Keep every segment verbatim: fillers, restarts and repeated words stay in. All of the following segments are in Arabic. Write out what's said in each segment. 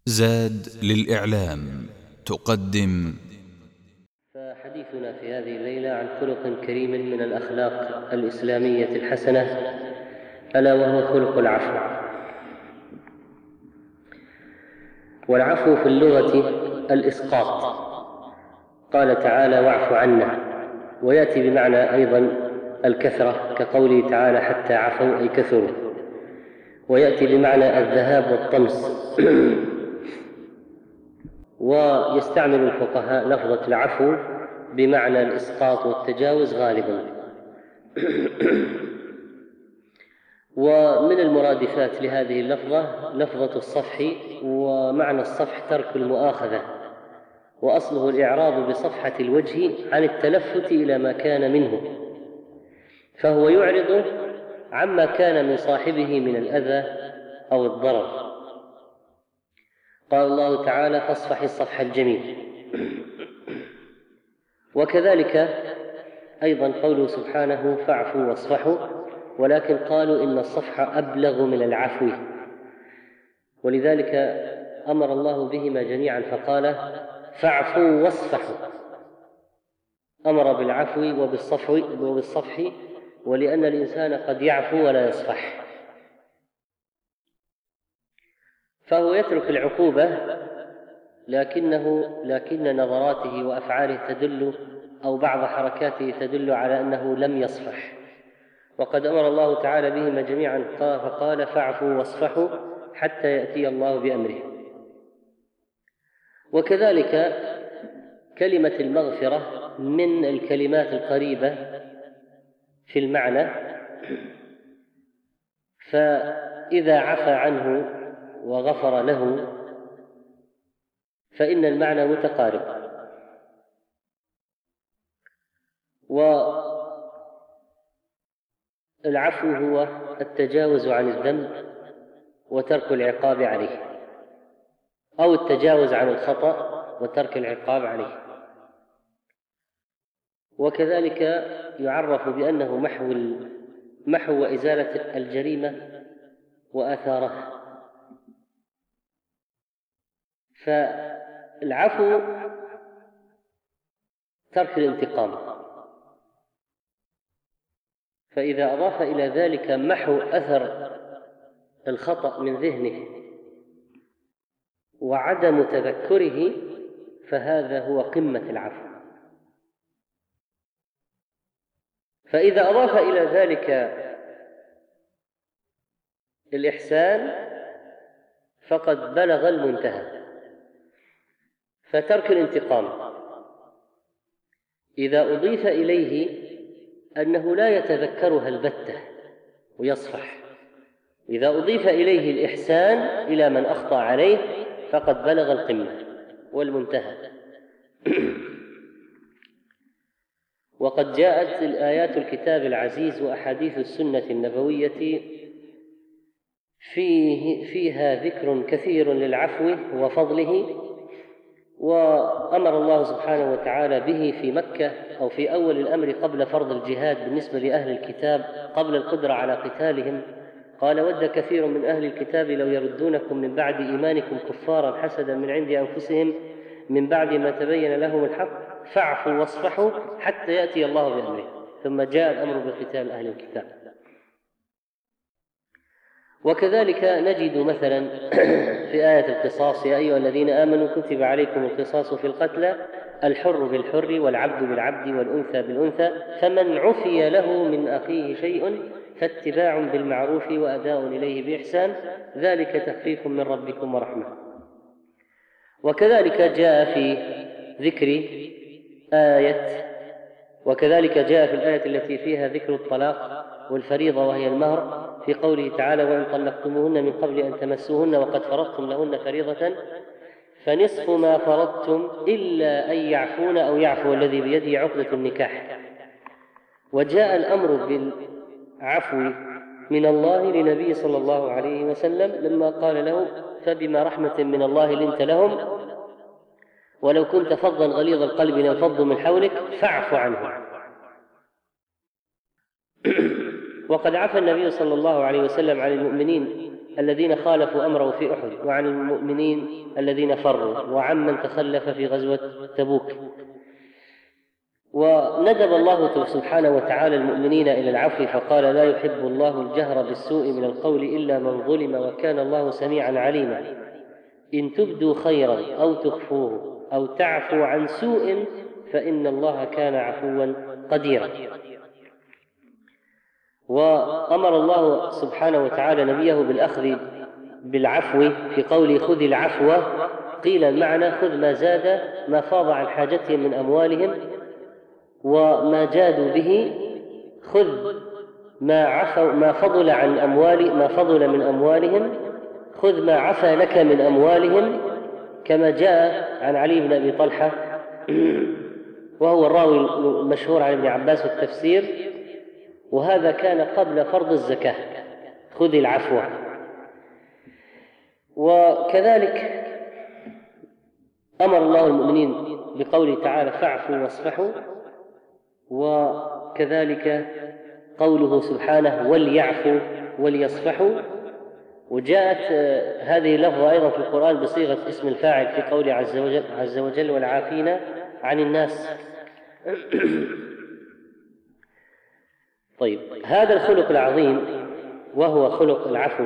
زاد للإعلام تقدم. فحديثنا في هذه الليلة عن خلق كريم من الأخلاق الإسلامية الحسنة، ألا وهو خلق العفو. والعفو في اللغة الإسقاط، قال تعالى: واعف عنا، ويأتي بمعنى أيضا الكثرة كقوله تعالى: حتى عفوا أي كثروا، ويأتي بمعنى الذهاب والطمس. ويستعمل الفقهاء لفظة العفو بمعنى الإسقاط والتجاوز غالبا. ومن المرادفات لهذه اللفظة لفظة الصفح، ومعنى الصفح ترك المؤاخذة، وأصله الإعراض بصفحة الوجه عن التلفت إلى ما كان منه، فهو يعرض عما كان من صاحبه من الأذى أو الضرر. قال الله تعالى: فاصفح الصفح الجميل. وكذلك أيضا قوله سبحانه: فاعفوا واصفحوا، ولكن قالوا إن الصفح أبلغ من العفو، ولذلك أمر الله بهما جميعا فقال: فاعفوا واصفحوا، أمر بالعفو وبالصفح, وبالصفح ولأن الإنسان قد يعفو ولا يصفح، فهو يترك العقوبة لكنه لكن نظراته وأفعاله تدل أو بعض حركاته تدل على أنه لم يصفح. وقد أمر الله تعالى بهما جميعا فقال: فاعفوا واصفحوا حتى يأتي الله بأمره. وكذلك كلمة المغفرة من الكلمات القريبة في المعنى، فإذا عفى عنه وغفر له فإن المعنى متقارب. والعفو هو التجاوز عن الذنب وترك العقاب عليه، أو التجاوز عن الخطأ وترك العقاب عليه. وكذلك يعرف بأنه محو محو وإزالة الجريمة وآثارها. فالعفو ترك الانتقام، فإذا أضاف إلى ذلك محو أثر الخطأ من ذهنه وعدم تذكره فهذا هو قمة العفو. فإذا أضاف إلى ذلك الإحسان فقد بلغ المنتهى. فترك الانتقام إذا أضيف إليه أنه لا يتذكرها البتة ويصفح، إذا أضيف إليه الإحسان إلى من أخطأ عليه فقد بلغ القمة والمنتهى. وقد جاءت الآيات الكتاب العزيز وأحاديث السنة النبوية فيه فيها ذكر كثير للعفو وفضله، وأمر الله سبحانه وتعالى به في مكة أو في أول الأمر قبل فرض الجهاد بالنسبة لأهل الكتاب قبل القدرة على قتالهم. قال: ود كثير من أهل الكتاب لو يردونكم من بعد إيمانكم كفارا حسدا من عند أنفسهم من بعد ما تبين لهم الحق فاعفوا واصفحوا حتى يأتي الله بأمره. ثم جاء الأمر بقتال أهل الكتاب. وكذلك نجد مثلا في آية القصاص: يا أيها الذين آمنوا كتب عليكم القصاص في القتلى الحر بالحر والعبد بالعبد والأنثى بالأنثى فمن عفي له من أخيه شيء فاتباع بالمعروف وأداء إليه بإحسان ذلك تخفيف من ربكم ورحمة. وكذلك جاء في ذكر آية وكذلك جاء في الآية التي فيها ذكر الطلاق والفريضة وهي المهر في قوله تعالى: وإن طلقتموهن من قبل أن تمسوهن وقد فرضتم لهن فريضة فنصف ما فرضتم إلا أن يعفون أو يعفو الذي بيده عقدة النكاح. وجاء الأمر بالعفو من الله لنبي صلى الله عليه وسلم لما قال له: فبما رحمة من الله لنت لهم ولو كنت فظا غليظ القلب لانفضوا من حولك فاعف عنهم. وقد عفى النبي صلى الله عليه وسلم عن المؤمنين الذين خالفوا أمره في أحد، وعن المؤمنين الذين فروا، وعمن تخلف في غزوة تبوك. وندب الله سبحانه وتعالى المؤمنين إلى العفو فقال: لا يحب الله الجهر بالسوء من القول إلا من ظلم وكان الله سميعا عليما. إن تبدوا خيرا أو تخفوه أو تعفوا عن سوء فإن الله كان عفوا قديرا. وأمر الله سبحانه وتعالى نبيه بالأخذ بالعفو في قوله: خذ العفو. قيل المعنى: خذ ما زاد ما فاض عن حاجتهم من أموالهم وما جادوا به، خذ ما عفوا ما فضل عن أموال ما فضل من أموالهم، خذ ما عفى لك من أموالهم، كما جاء عن علي بن أبي طلحة وهو الراوي المشهور عن ابن عباس في التفسير، وهذا كان قبل فرض الزكاة: خذ العفو. وكذلك أمر الله المؤمنين بقوله تعالى: فاعفوا واصفحوا. وكذلك قوله سبحانه: وليعفوا وليصفحوا. وجاءت هذه اللفظة أيضا في القرآن بصيغة اسم الفاعل في قوله عز وجل, عز وجل والعافين عن الناس. طيب، هذا الخلق العظيم وهو خلق العفو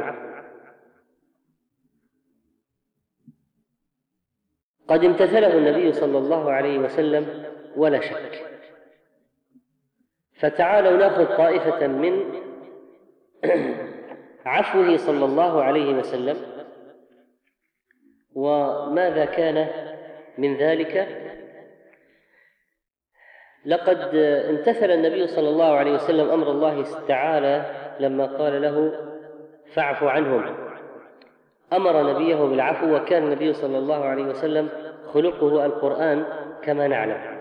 قد امتثله النبي صلى الله عليه وسلم ولا شك. فتعالوا نأخذ طائفة من عفوه صلى الله عليه وسلم. وماذا كان من ذلك؟ لقد امتثل النبي صلى الله عليه وسلم أمر الله تعالى لما قال له: فاعف عنهم. أمر نبيه بالعفو، وكان النبي صلى الله عليه وسلم خلقه القرآن كما نعلم.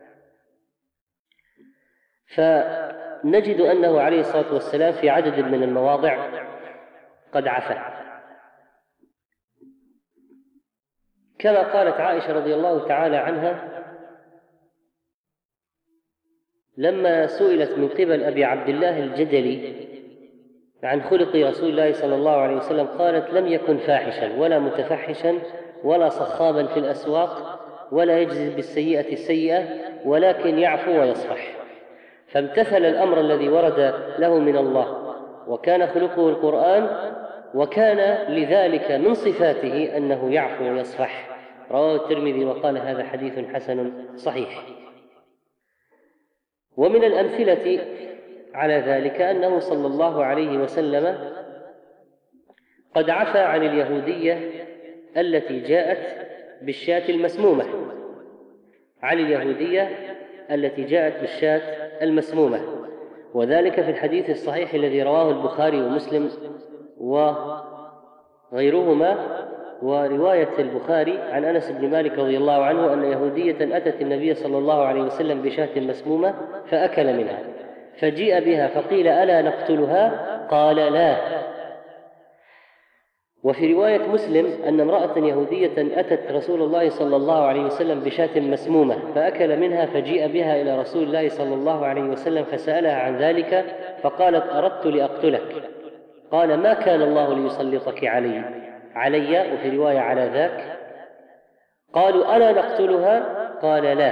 فنجد أنه عليه الصلاة والسلام في عدد من المواضع قد عفا، كما قالت عائشة رضي الله تعالى عنها لما سئلت من قبل أبي عبد الله الجدلي عن خلق رسول الله صلى الله عليه وسلم، قالت: لم يكن فاحشا ولا متفحشا ولا صخابا في الأسواق ولا يجزي بالسيئة السيئة، ولكن يعفو ويصفح. فامتثل الأمر الذي ورد له من الله، وكان خلقه القرآن، وكان لذلك من صفاته أنه يعفو ويصفح. رواه الترمذي وقال: هذا حديث حسن صحيح. ومن الأمثلة على ذلك أنه صلى الله عليه وسلم قد عفى عن اليهودية التي جاءت بالشاة المسمومة، عن اليهودية التي جاءت بالشاة المسمومة، وذلك في الحديث الصحيح الذي رواه البخاري ومسلم وغيرهما. ورواية البخاري عن أنس بن مالك رضي الله عنه أن يهودية أتت النبي صلى الله عليه وسلم بشاة مسمومة فأكل منها، فجيء بها فقيل: ألا نقتلها؟ قال: لا. وفي رواية مسلم أن امرأة يهودية أتت رسول الله صلى الله عليه وسلم بشاة مسمومة فأكل منها، فجيء بها إلى رسول الله صلى الله عليه وسلم فسألها عن ذلك فقالت: أردت لأقتلك. قال: ما كان الله ليسلطك علي علي وفي رواية على ذاك. قالوا: ألا نقتلها؟ قال: لا.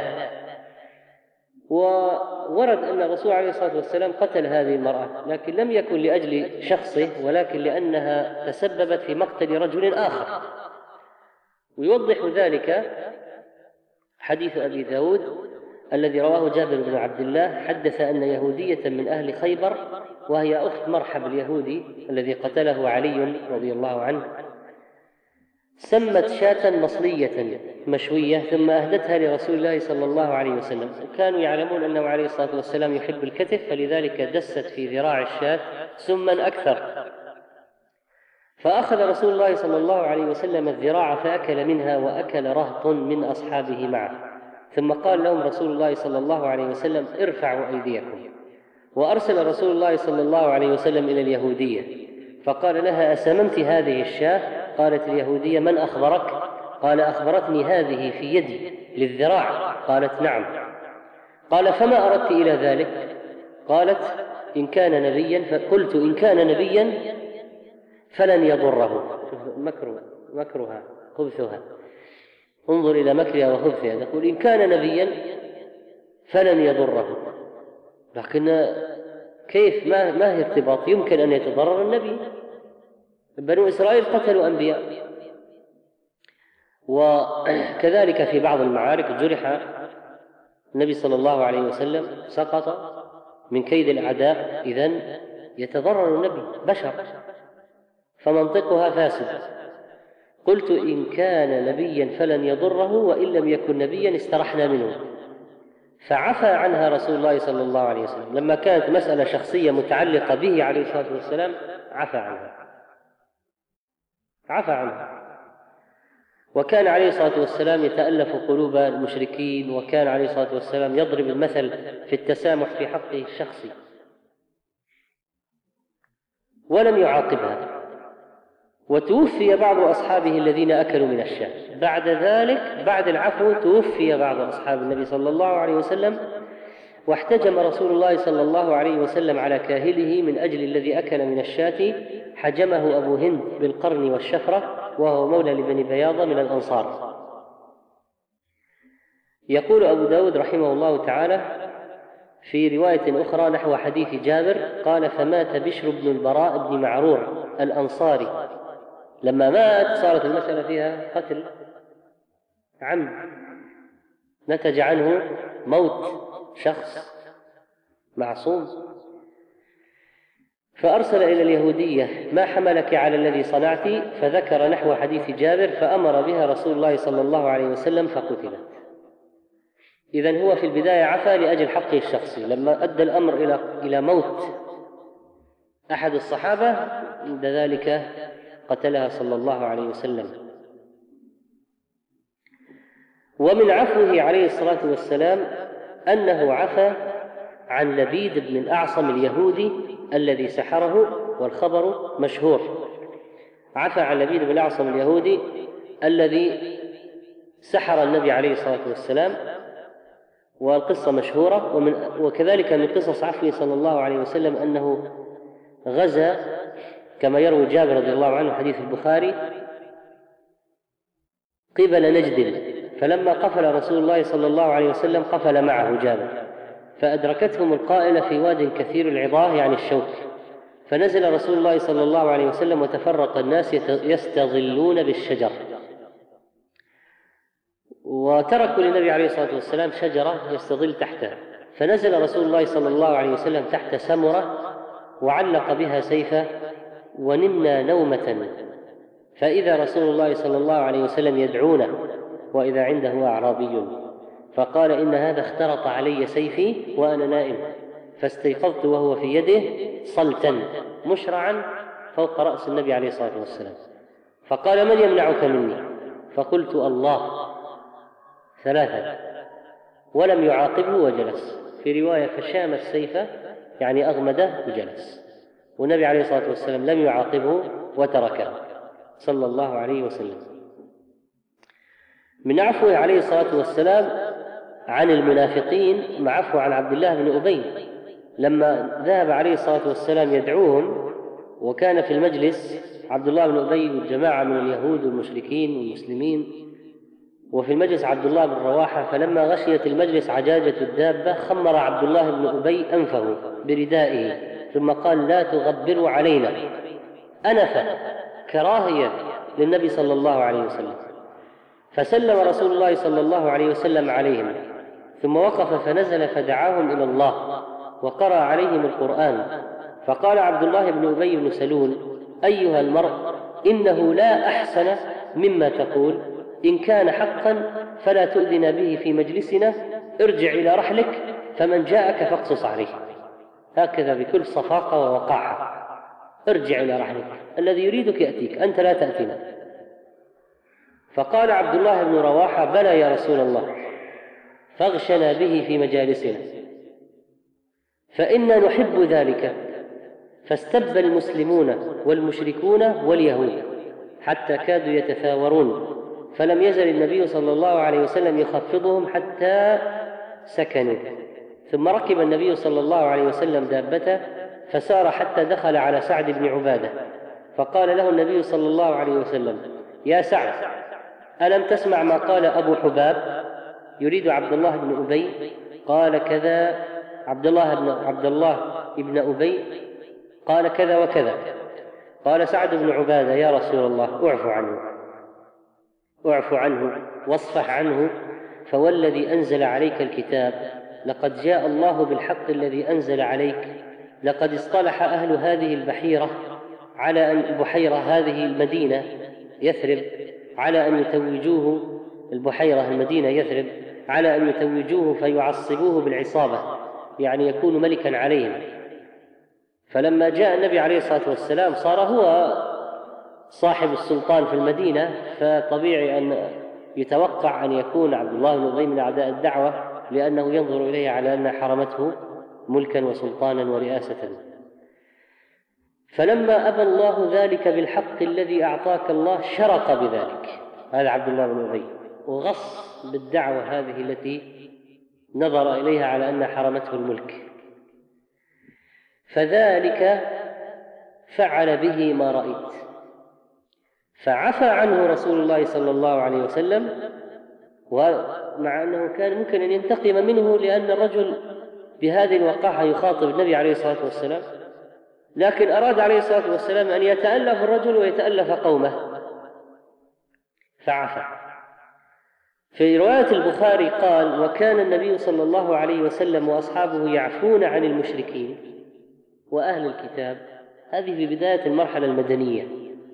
وورد أن الرسول عليه الصلاة والسلام قتل هذه المرأة، لكن لم يكن لأجل شخصه، ولكن لأنها تسببت في مقتل رجل آخر. ويوضح ذلك حديث أبي داود الذي رواه جابر بن عبد الله، حدث أن يهودية من أهل خيبر، وهي أخت مرحب اليهودي الذي قتله علي رضي الله عنه، سمت شاة مصلية مشوية ثم أهدتها لرسول الله صلى الله عليه وسلم. كانوا يعلمون أنه عليه الصلاة والسلام يحب الكتف، فلذلك دست في ذراع الشاة سما أكثر، فأخذ رسول الله صلى الله عليه وسلم الذراع فأكل منها، وأكل رهط من أصحابه معه، ثم قال لهم رسول الله صلى الله عليه وسلم: ارفعوا أيديكم. وأرسل رسول الله صلى الله عليه وسلم إلى اليهودية فقال لها: أسممت هذه الشاة؟ قالت اليهودية: من أخبرك؟ قال: أخبرتني هذه في يدي للذراع. قالت: نعم. قال: فما أردت إلى ذلك؟ قالت: إن كان نبيا. فقلت: إن كان نبيا فلن يضره. مكر مكرها خبثها، انظر إلى مكرها وخبثها. يقول إن كان نبيا فلن يضره، لكن كيف؟ ما, ما هي ارتباط؟ يمكن أن يتضرر النبي. بنو إسرائيل قتلوا أنبياء. وكذلك في بعض المعارك جرح النبي صلى الله عليه وسلم، سقط من كيد الأعداء، إذن يتضرر النبي، بشر، فمنطقها فاسد. قلت إن كان نبيا فلن يضره وإن لم يكن نبيا استرحنا منه، فعفى عنها رسول الله صلى الله عليه وسلم. لما كانت مسألة شخصية متعلقة به عليه الصلاة والسلام عفى عنها عفى عنها وكان عليه الصلاة والسلام يتألف قلوب المشركين، وكان عليه الصلاة والسلام يضرب المثل في التسامح في حقه الشخصي، ولم يعاقبها. وتوفي بعض أصحابه الذين أكلوا من الشاة. بعد ذلك بعد العفو توفي بعض أصحاب النبي صلى الله عليه وسلم، واحتجم رسول الله صلى الله عليه وسلم على كاهله من أجل الذي أكل من الشاة، حجمه أبو هند بالقرن والشفرة، وهو مولى لبني بياضة من الأنصار. يقول أبو داود رحمه الله تعالى في رواية أخرى نحو حديث جابر قال: فمات بشر بن البراء بن معرور الأنصاري. لما مات صارت المسألة فيها قتل عمد، نتج عنه موت شخص معصوم، فأرسل إلى اليهودية: ما حملك على الذي صنعت؟ فذكر نحو حديث جابر، فأمر بها رسول الله صلى الله عليه وسلم فقتلت. إذن هو في البداية عفا لأجل حقه الشخصي. لما أدى الأمر إلى إلى موت أحد الصحابة عند ذلك قتلها صلى الله عليه وسلم. ومن عفوه عليه الصلاة والسلام أنه عفى عن لبيد بن الأعصم اليهودي الذي سحره، والخبر مشهور. عفى عن لبيد بن الأعصم اليهودي الذي سحر النبي عليه الصلاة والسلام، والقصة مشهورة. ومن وكذلك من قصص عفوه صلى الله عليه وسلم أنه غزا كما يروي جابر رضي الله عنه حديث البخاري قبل نجد، فلما قفل رسول الله صلى الله عليه وسلم قفل معه جابر، فأدركتهم القائلة في واد كثير العظاه يعني الشوك، فنزل رسول الله صلى الله عليه وسلم وتفرق الناس يستظلون بالشجر، وتركوا للنبي عليه الصلاة والسلام شجرة يستظل تحتها، فنزل رسول الله صلى الله عليه وسلم تحت سمرة وعلق بها سيفه، ونمنا نومة، فإذا رسول الله صلى الله عليه وسلم يدعونا وإذا عنده أعرابي، فقال: إن هذا اخترط علي سيفي وأنا نائم، فاستيقظت وهو في يده صلتا مشرعا فوق رأس النبي عليه الصلاة والسلام، فقال: من يمنعك مني؟ فقلت: الله، ثلاثة، ولم يعاقبه وجلس. في رواية: فشام السيف يعني أغمده وجلس، والنبي عليه الصلاة والسلام لم يعاقبه وتركه صلى الله عليه وسلم. من عفوه عليه الصلاة والسلام عن المنافقين مع عفو عن عبد الله بن أبي، لما ذهب عليه الصلاة والسلام يدعوهم، وكان في المجلس عبد الله بن أبي والجماعة من اليهود والمشركين والمسلمين، وفي المجلس عبد الله بن رواحة، فلما غشيت المجلس عجاجة الدابة خمر عبد الله بن أبي أنفه بردائه ثم قال: لا تغبروا علينا، أنف كراهية للنبي صلى الله عليه وسلم. فسلم رسول الله صلى الله عليه وسلم عليهم، ثم وقف فنزل فدعاهم إلى الله وقرأ عليهم القرآن، فقال عبد الله بن أبي بن سلول: أيها المرء، إنه لا أحسن مما تقول، إن كان حقا فلا تؤذنا به في مجلسنا، ارجع إلى رحلك، فمن جاءك فاقصص عليه. هكذا بكل صفاقة ووقاحة: ارجع إلى رحلك، الذي يريدك يأتيك، أنت لا تأتينا. فقال عبد الله بن رواحة: بلى يا رسول الله، فاغشنا به في مجالسنا، فإنا نحب ذلك. فاستب المسلمون والمشركون واليهود حتى كادوا يتثاورون، فلم يزل النبي صلى الله عليه وسلم يخفضهم حتى سكنوا، ثم ركب النبي صلى الله عليه وسلم دابته فسار حتى دخل على سعد بن عبادة، فقال له النبي صلى الله عليه وسلم: يا سعد، ألم تسمع ما قال أبو حباب؟ يريد عبد الله بن أبي. قال كذا عبد الله بن عبد الله بن أبي قال كذا وكذا. قال سعد بن عبادة: يا رسول الله، اعف عنه اعف عنه واصفح عنه، فوالذي أنزل عليك الكتاب لقد جاء الله بالحق الذي أنزل عليك، لقد اصطلح أهل هذه البحيرة على أن البحيرة هذه المدينة يثرب على أن يتوجوه البحيرة المدينة يثرب على أن يتوجوه فيعصبوه بالعصابة، يعني يكون ملكا عليهم. فلما جاء النبي عليه الصلاة والسلام صار هو صاحب السلطان في المدينة، فطبيعي أن يتوقع أن يكون عبد الله بن أبي من أعداء الدعوة، لأنه ينظر إليه على أن حرمته ملكا وسلطانا ورئاسة. فلما أبى الله ذلك بالحق الذي أعطاك الله شرق بذلك هذا عبد الله بن أبي، وغص بالدعوة هذه التي نظر إليها على أن حرمته الملك، فذلك فعل به ما رأيت، فعفى عنه رسول الله صلى الله عليه وسلم، ومع أنه كان ممكن أن ينتقم منه لأن الرجل بهذه الوقاحة يخاطب النبي عليه الصلاة والسلام، لكن أراد عليه الصلاة والسلام أن يتألف الرجل ويتألف قومه فعفى. في رواية البخاري قال: وكان النبي صلى الله عليه وسلم وأصحابه يعفون عن المشركين وأهل الكتاب. هذه في بداية المرحلة المدنية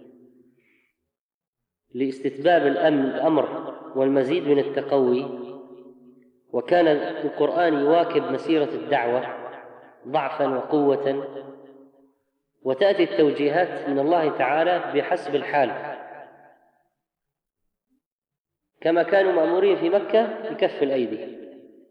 لاستتباب الأمن الأمر والمزيد من التقوي، وكان القرآن يواكب مسيرة الدعوة ضعفا وقوة، وتأتي التوجيهات من الله تعالى بحسب الحال، كما كانوا مأمورين في مكة بكف الأيدي،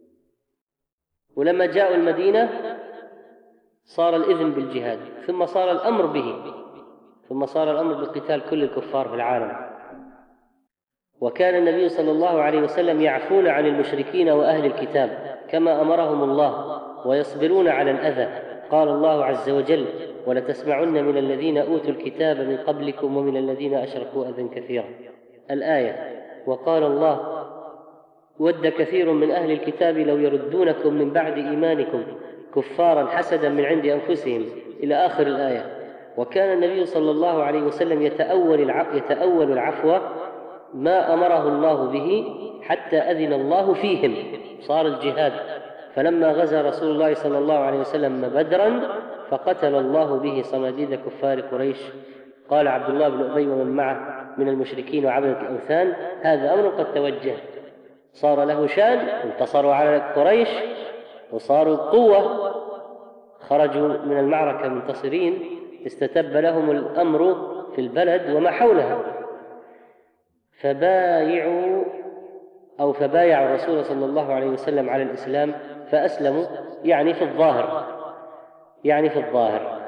ولما جاءوا المدينة صار الإذن بالجهاد، ثم صار الأمر به، ثم صار الأمر بقتال كل الكفار في العالم. وكان النبي صلى الله عليه وسلم يعفون عن المشركين وأهل الكتاب كما أمرهم الله، ويصبرون على الأذى. قال الله عز وجل: ولتسمعن من الذين أوتوا الكتاب من قبلكم ومن الذين أشركوا أذى كثيرا، الآية. وقال الله: ود كثير من أهل الكتاب لو يردونكم من بعد إيمانكم كفارا حسدا من عند أنفسهم، إلى آخر الآية. وكان النبي صلى الله عليه وسلم يتأول يتأول العفو ما أمره الله به حتى أذن الله فيهم، صار الجهاد. فلما غزا رسول الله صلى الله عليه وسلم بدرا فقتل الله به صناديد كفار قريش. قال عبد الله بن أبي ومن معه من المشركين وعبدة الأوثان: هذا أمر قد توجه، صار له شان، انتصروا على قريش وصاروا قوة، خرجوا من المعركة منتصرين، استتب لهم الأمر في البلد وما حولها، فبايعوا أو فبايعوا الرسول صلى الله عليه وسلم على الإسلام فأسلموا، يعني في الظاهر يعني في الظاهر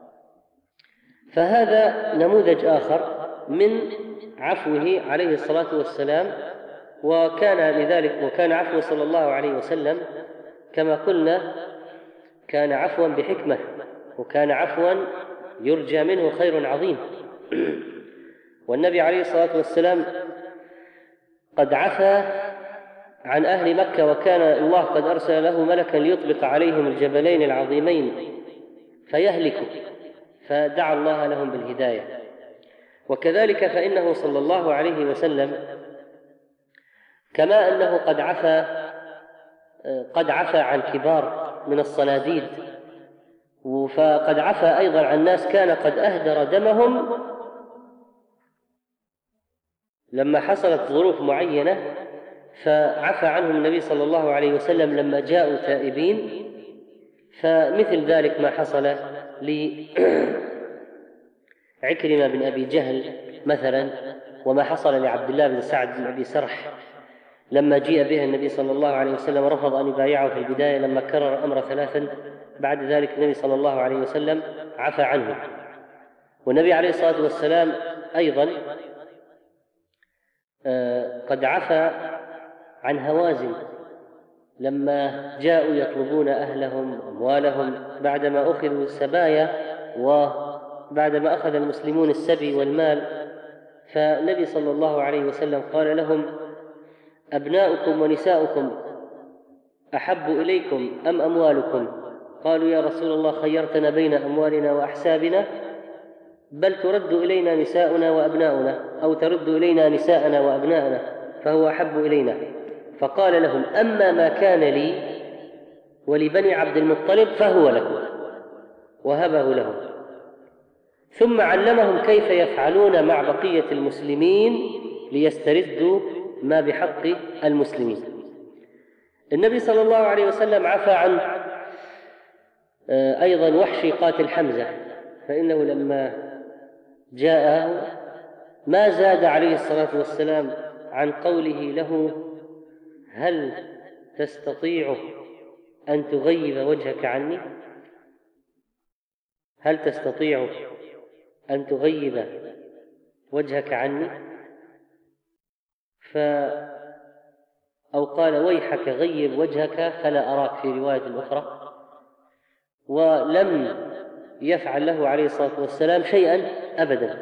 فهذا نموذج آخر من عفوه عليه الصلاة والسلام. وكان لذلك وكان عفوه صلى الله عليه وسلم كما قلنا كان عفوا بحكمة، وكان عفوا يرجى منه خير عظيم. والنبي عليه الصلاة والسلام قد عفى عن أهل مكة، وكان الله قد أرسل له ملكا ليطبق عليهم الجبلين العظيمين فيهلكوا، فدعا الله لهم بالهداية. وكذلك فإنه صلى الله عليه وسلم كما أنه قد عفى قد عفى عن كبار من الصناديد، فقد عفى أيضا عن ناس كان قد أهدر دمهم لما حصلت ظروف معينة، فعفى عنهم النبي صلى الله عليه وسلم لما جاءوا تائبين. فمثل ذلك ما حصل لعكرمة بن أبي جهل مثلا، وما حصل لعبد الله بن سعد بن أبي سرح لما جيء به النبي صلى الله عليه وسلم رفض أن يبايعه في البداية، لما كرر الأمر ثلاثا بعد ذلك النبي صلى الله عليه وسلم عفى عنه. والنبي عليه الصلاة والسلام أيضا قد عفى عن هوازن لما جاءوا يطلبون أهلهم أموالهم بعدما أخذوا السبايا بعدما أخذ المسلمون السبي والمال، فالنبي صلى الله عليه وسلم قال لهم: أبناؤكم ونساؤكم أحب إليكم أم أموالكم؟ قالوا: يا رسول الله، خيرتنا بين أموالنا وأحسابنا، بل ترد إلينا نساؤنا وأبناؤنا، أو ترد إلينا نساءنا وأبناءنا، فهو أحب إلينا. فقال لهم: أما ما كان لي ولبني عبد المطلب فهو لكم، وهبه لهم. ثم علمهم كيف يفعلون مع بقية المسلمين ليستردوا ما بحق المسلمين. النبي صلى الله عليه وسلم عفى عن أيضا وحشي قاتل حمزة، فإنه لما جاءه ما زاد عليه الصلاة والسلام عن قوله له: هل تستطيع أن تغيب وجهك عني؟ هل تستطيع أن تغيب وجهك عني؟ ف أو قال: ويحك غيب وجهك فلا أراك، في رواية أخرى. ولم يفعل له عليه الصلاة والسلام شيئا أبدا.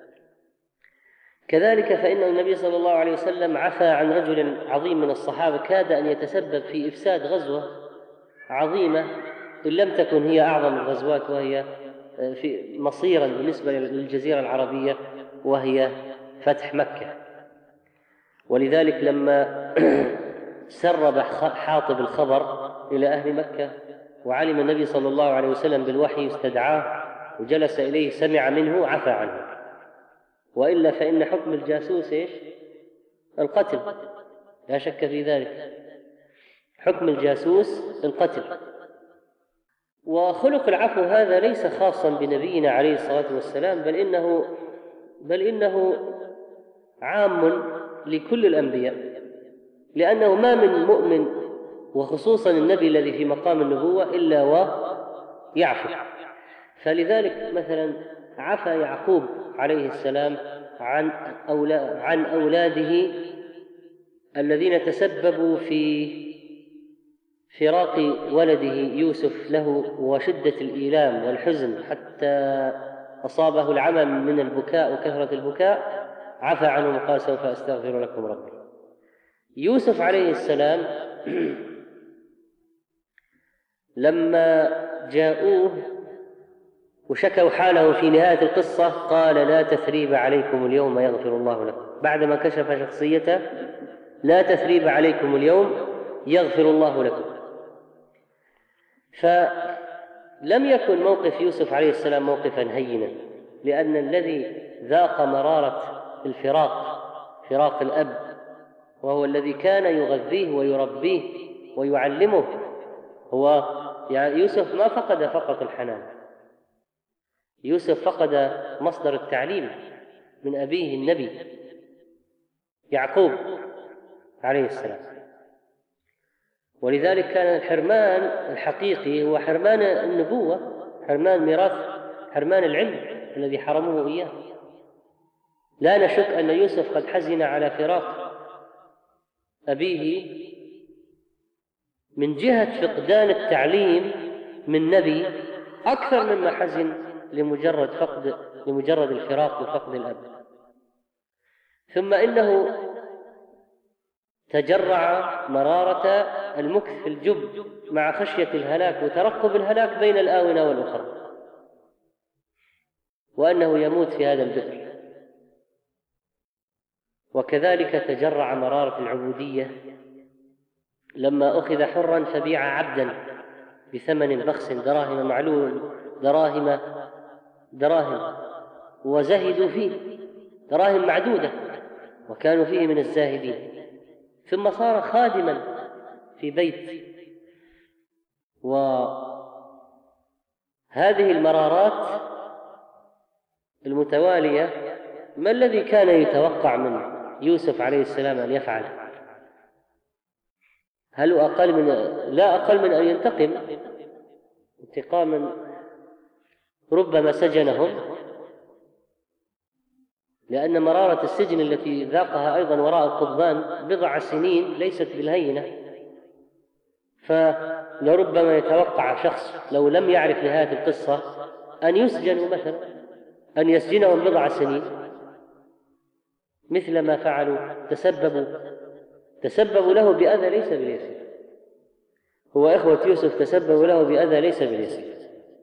كذلك فإن النبي صلى الله عليه وسلم عفى عن رجل عظيم من الصحابة كاد أن يتسبب في إفساد غزوة عظيمة، إن لم تكن هي أعظم الغزوات، وهي في مصيرا بالنسبة للجزيرة العربية، وهي فتح مكة. ولذلك لما سرب حاطب الخبر إلى أهل مكة وعلم النبي صلى الله عليه وسلم بالوحي استدعاه وجلس إليه سمع منه عفى عنه. وإلا فإن حكم الجاسوس إيش؟ القتل، لا شك في ذلك. حكم الجاسوس القتل. وخلق العفو هذا ليس خاصا بنبينا عليه الصلاة والسلام، بل إنه بل إنه عام لكل الأنبياء، لأنه ما من مؤمن، وخصوصا النبي الذي في مقام النبوة، إلا ويعفو. فلذلك مثلا عفى يعقوب عليه السلام عن عن أولاده الذين تسببوا في فراق ولده يوسف له وشدة الإيلام والحزن حتى أصابه العمى من البكاء وكثرة البكاء، عفى عنهم وقال: سوف أستغفر لكم ربي. يوسف عليه السلام لما جاءوه وشكوا حاله في نهاية القصة قال: لا تثريب عليكم اليوم يغفر الله لكم. بعدما كشف شخصيته: لا تثريب عليكم اليوم يغفر الله لكم. فلم يكن موقف يوسف عليه السلام موقفا هينا، لأن الذي ذاق مرارة الفراق، فراق الأب، وهو الذي كان يغذيه ويربيه ويعلمه، هو يعني يوسف ما فقد فقط الحنان، يوسف فقد مصدر التعليم من أبيه النبي يعقوب عليه السلام. ولذلك كان الحرمان الحقيقي هو حرمان النبوة، حرمان ميراث، حرمان العلم الذي حرموه إياه. لا نشك أن يوسف قد حزن على فراق أبيه من جهة فقدان التعليم من نبي أكثر مما حزن لمجرد فقد لمجرد الفراق وفقد الأب. ثم إنه تجرع مرارة المكث في الجب مع خشية الهلاك وترقب الهلاك بين الآونة والأخرى، وأنه يموت في هذا البئر. وكذلك تجرع مرارة العبودية لما أخذ حرا فبيع عبدا بثمن بخس، دراهم معلول، دراهم دراهم وزهدوا فيه، دراهم معدودة، وكانوا فيه من الزاهدين. ثم صار خادما في بيت. وهذه المرارات المتوالية ما الذي كان يتوقع من يوسف عليه السلام أن يفعل؟ هل أقل من لا أقل من أن ينتقم انتقاما ربما سجنهم، لأن مرارة السجن التي ذاقها أيضا وراء القضبان بضع سنين ليست بالهينة. فلربما يتوقع شخص لو لم يعرف نهاية القصة أن يسجن مثلا أن يسجنهم بضع سنين مثل ما فعلوا، تسببوا تسببوا له بأذى ليس باليسير. هو إخوة يوسف تسببوا له بأذى ليس باليسير،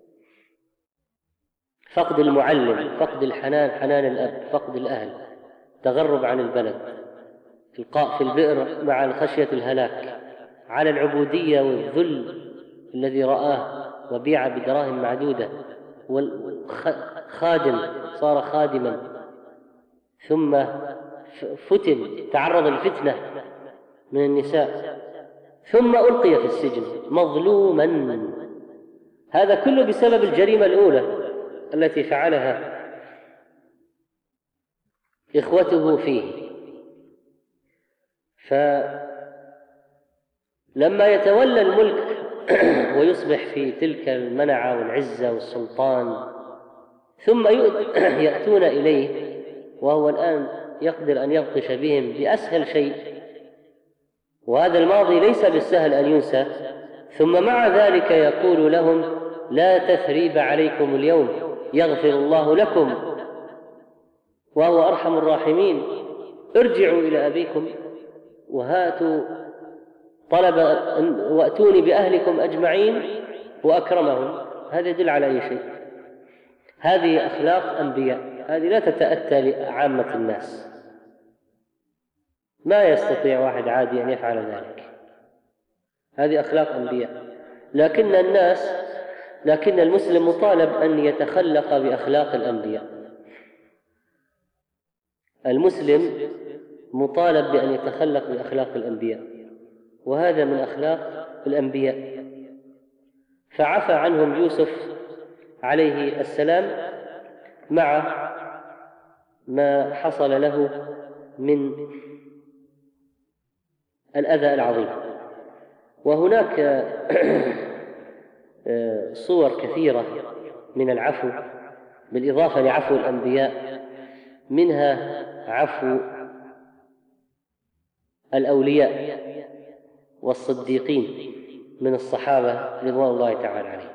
فقد المعلم، فقد الحنان، حنان الأب، فقد الأهل، تغرب عن البلد، القاء في البئر مع خشية الهلاك، على العبودية والذل الذي رآه، وبيع بدراهم معدودة، والخادم صار خادما، ثم فتن، تعرض الفتنة من النساء، ثم ألقي في السجن مظلوما. هذا كله بسبب الجريمة الأولى التي فعلها إخوته فيه. فلما يتولى الملك ويصبح في تلك المنعة والعزة والسلطان، ثم يأتون إليه وهو الآن يقدر أن يبطش بهم بأسهل شيء، وهذا الماضي ليس بالسهل أن ينسى، ثم مع ذلك يقول لهم: لا تثريب عليكم اليوم يغفر الله لكم وهو أرحم الراحمين، ارجعوا إلى أبيكم وهاتوا طلب وأتوني بأهلكم أجمعين وأكرمهم. هذا يدل على أي شيء؟ هذه أخلاق أنبياء، هذه لا تتأتى لعامة الناس، ما يستطيع واحد عادي أن يفعل ذلك. هذه أخلاق أنبياء. لكن الناس لكن المسلم مطالب أن يتخلق بأخلاق الأنبياء. المسلم مطالب بأن يتخلق بأخلاق الأنبياء، وهذا من أخلاق الأنبياء. فعفى عنهم يوسف عليه السلام مع ما حصل له من الأذى العظيم. وهناك صور كثيرة من العفو بالإضافة لعفو الأنبياء، منها عفو الأولياء والصديقين من الصحابة رضوان الله تعالى عليهم.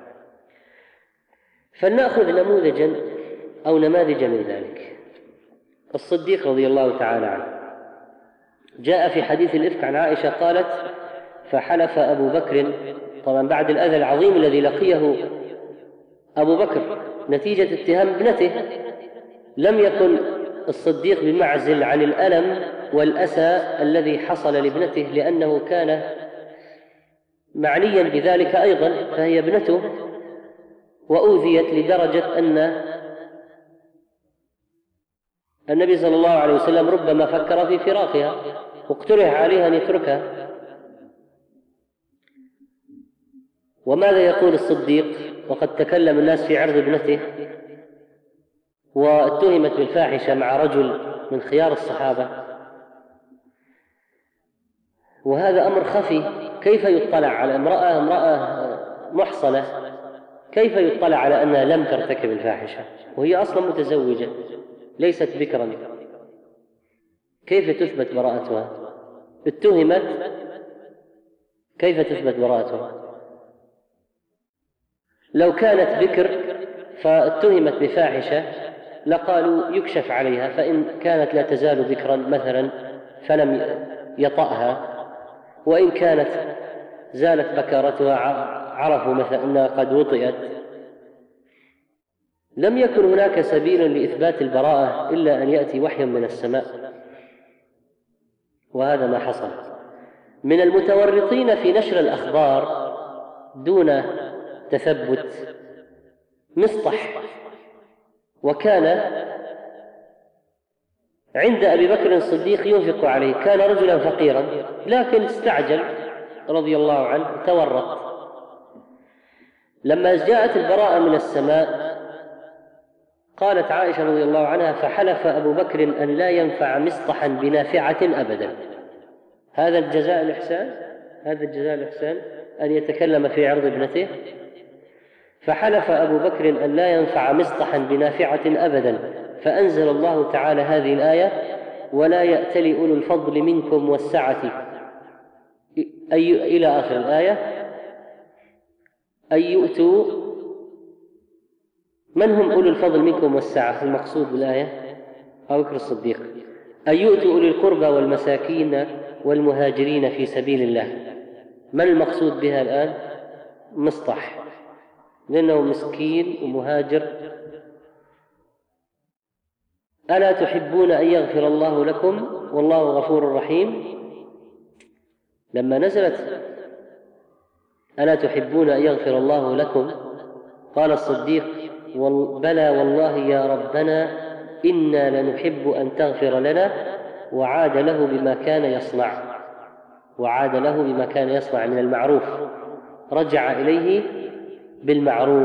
فلنأخذ نموذجا أو نماذج من ذلك. الصديق رضي الله تعالى عنه جاء في حديث الإفك عن عائشة قالت: فحلف أبو بكر، طبعا بعد الأذى العظيم الذي لقيه أبو بكر نتيجة اتهام ابنته، لم يكن الصديق بمعزل عن الألم والأسى الذي حصل لابنته، لأنه كان معنيا بذلك أيضا، فهي ابنته وأوذيت لدرجة أن النبي صلى الله عليه وسلم ربما فكر في فراقها واقترح عليها أن يتركها. وماذا يقول الصديق وقد تكلم الناس في عرض ابنته واتهمت بالفاحشة مع رجل من خيار الصحابة؟ وهذا أمر خفي. كيف يطلع على امرأة امرأة محصنة، كيف يطلع على أنها لم ترتكب الفاحشة وهي أصلا متزوجة ليست بكرا؟ كيف تثبت براءتها؟ اتهمت، كيف تثبت براءتها؟ لو كانت بكر فاتهمت بفاحشة لقالوا يكشف عليها، فإن كانت لا تزال بكرا مثلا فلم يطأها، وإن كانت زالت بكارتها عرفوا مثلا أنها قد وطئت. لم يكن هناك سبيل لإثبات البراءة إلا أن يأتي وحي من السماء، وهذا ما حصل. من المتورطين في نشر الأخبار دون تثبت مصطح، وكان عند أبي بكر الصديق ينفق عليه، كان رجلا فقيرا لكن استعجل رضي الله عنه، تورط. لما جاءت البراءة من السماء قالت عائشة رضي الله عنها: فحلف أبو بكر أن لا ينفع مصطحا بنافعة أبدا. هذا الجزاء الإحسان، هذا الجزاء الإحسان أن يتكلم في عرض ابنته. فحلف أبو بكر أن لا ينفع مصطحا بنافعة أبدا، فأنزل الله تعالى هذه الآية: ولا يأتل أولو الفضل منكم والسعة، أي إلى آخر الآية، أن يؤتوا من هم أولو الفضل منكم والسعة المقصود بالآية؟ أبو بكر الصديق. أن يؤتوا أولي القربى والمساكين والمهاجرين في سبيل الله. من المقصود بها الآن؟ مصطح، لأنه مسكين ومهاجر. ألا تحبون أن يغفر الله لكم والله غفور رحيم؟ لما نزلت ألا تحبون أن يغفر الله لكم قال الصديق بلى والله يا ربنا إنا لنحب أن تغفر لنا، وعاد له بما كان يصنع وعاد له بما كان يصنع من المعروف، رجع إليه بالمعروف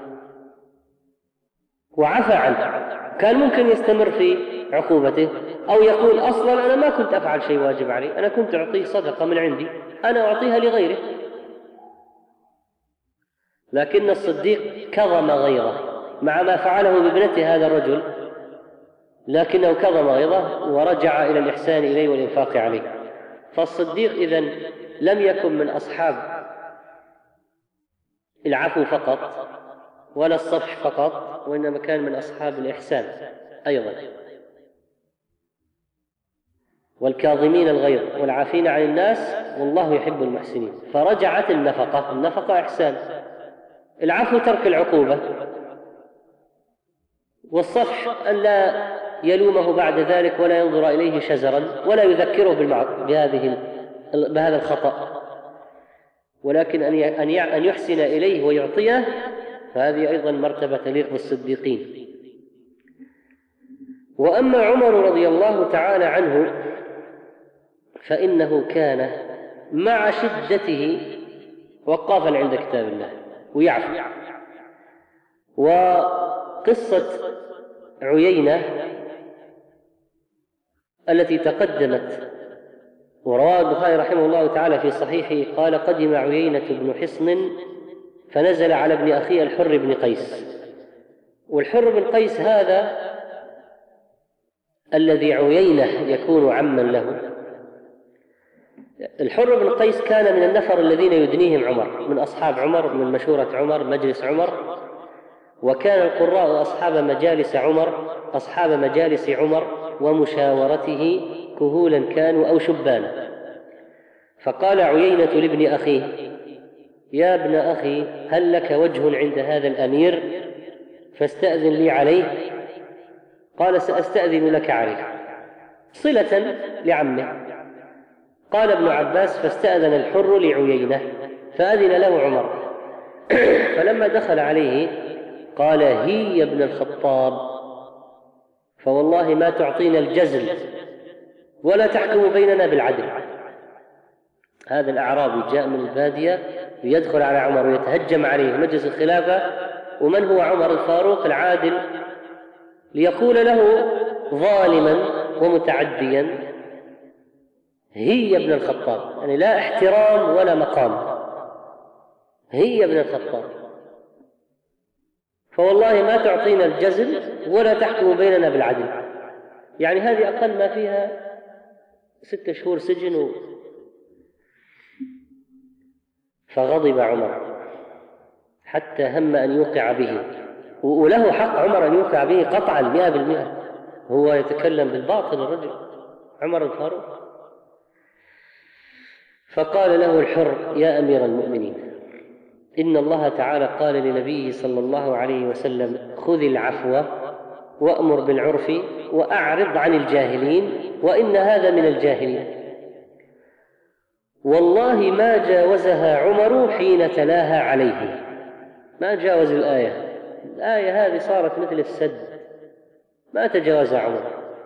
وعفى عنه. كان ممكن يستمر في عقوبته أو يقول أصلا أنا ما كنت أفعل شيء واجب علي، أنا كنت أعطيه صدقة من عندي، أنا أعطيها لغيره. لكن الصديق كظم غيظه مع ما فعله بابنته هذا الرجل، لكنه كظم غيظه ورجع إلى الإحسان إليه والإنفاق عليه. فالصديق إذن لم يكن من أصحاب العفو فقط ولا الصفح فقط، وإنما كان من أصحاب الإحسان أيضا، والكاظمين الغيظ والعافين عن الناس والله يحب المحسنين. فرجعت النفقة، النفقة إحسان، العفو ترك العقوبة، والصفح أن لا يلومه بعد ذلك ولا ينظر إليه شزرا ولا يذكره بهذه بهذا الخطأ، ولكن أن يحسن إليه ويعطيه، فهذه أيضا مرتبة تليق بالصديقين. وأما عمر رضي الله تعالى عنه فإنه كان مع شدته وقافا عند كتاب الله ويعفو. وقصة عيينة التي تقدمت ورواه البخاري رحمه الله تعالى في صحيحه قال قدم عيينة بن حصن فنزل على ابن أخيه الحر بن قيس. والحر بن قيس هذا الذي عيينة يكون عما له. الحر بن قيس كان من النفر الذين يدنيهم عمر، من أصحاب عمر، من مشورة عمر، مجلس عمر. وكان القراء أصحاب مجالس عمر، أصحاب مجالس عمر ومشاورته كهولا كانوا أو شبانا. فقال عيينة لابن أخيه يا ابن أخي هل لك وجه عند هذا الأمير فاستأذن لي عليه؟ قال سأستأذن لك عليه صلة لعمه. قال ابن عباس فاستأذن الحر لعيينة فأذن له عمر. فلما دخل عليه قال هي يا ابن الخطاب فوالله ما تعطينا الجزل ولا تحكم بيننا بالعدل. هذا الأعرابي جاء من البادية يدخل على عمر ويتهجم عليه مجلس الخلافة، ومن هو عمر الفاروق العادل، ليقول له ظالما ومتعديا هي يا ابن الخطاب، يعني لا احترام ولا مقام، هي يا ابن الخطاب فوالله ما تعطينا الجزل ولا تحكم بيننا بالعدل. يعني هذه أقل ما فيها ستة شهور سجن و... فغضب عمر حتى هم أن يوقع به، وله حق عمر أن يوقع به قطعا مئة بالمئة، هو يتكلم بالباطل الرجل عمر الفاروق. فقال له الحر يا أمير المؤمنين إن الله تعالى قال لنبيه صلى الله عليه وسلم خذ العفو وأمر بالعرف وأعرض عن الجاهلين وإن هذا من الجاهلين. والله ما جاوزها عمر حين تلاها عليه، ما جاوز الآية، الآية هذه صارت مثل السد ما تجاوزها عمر.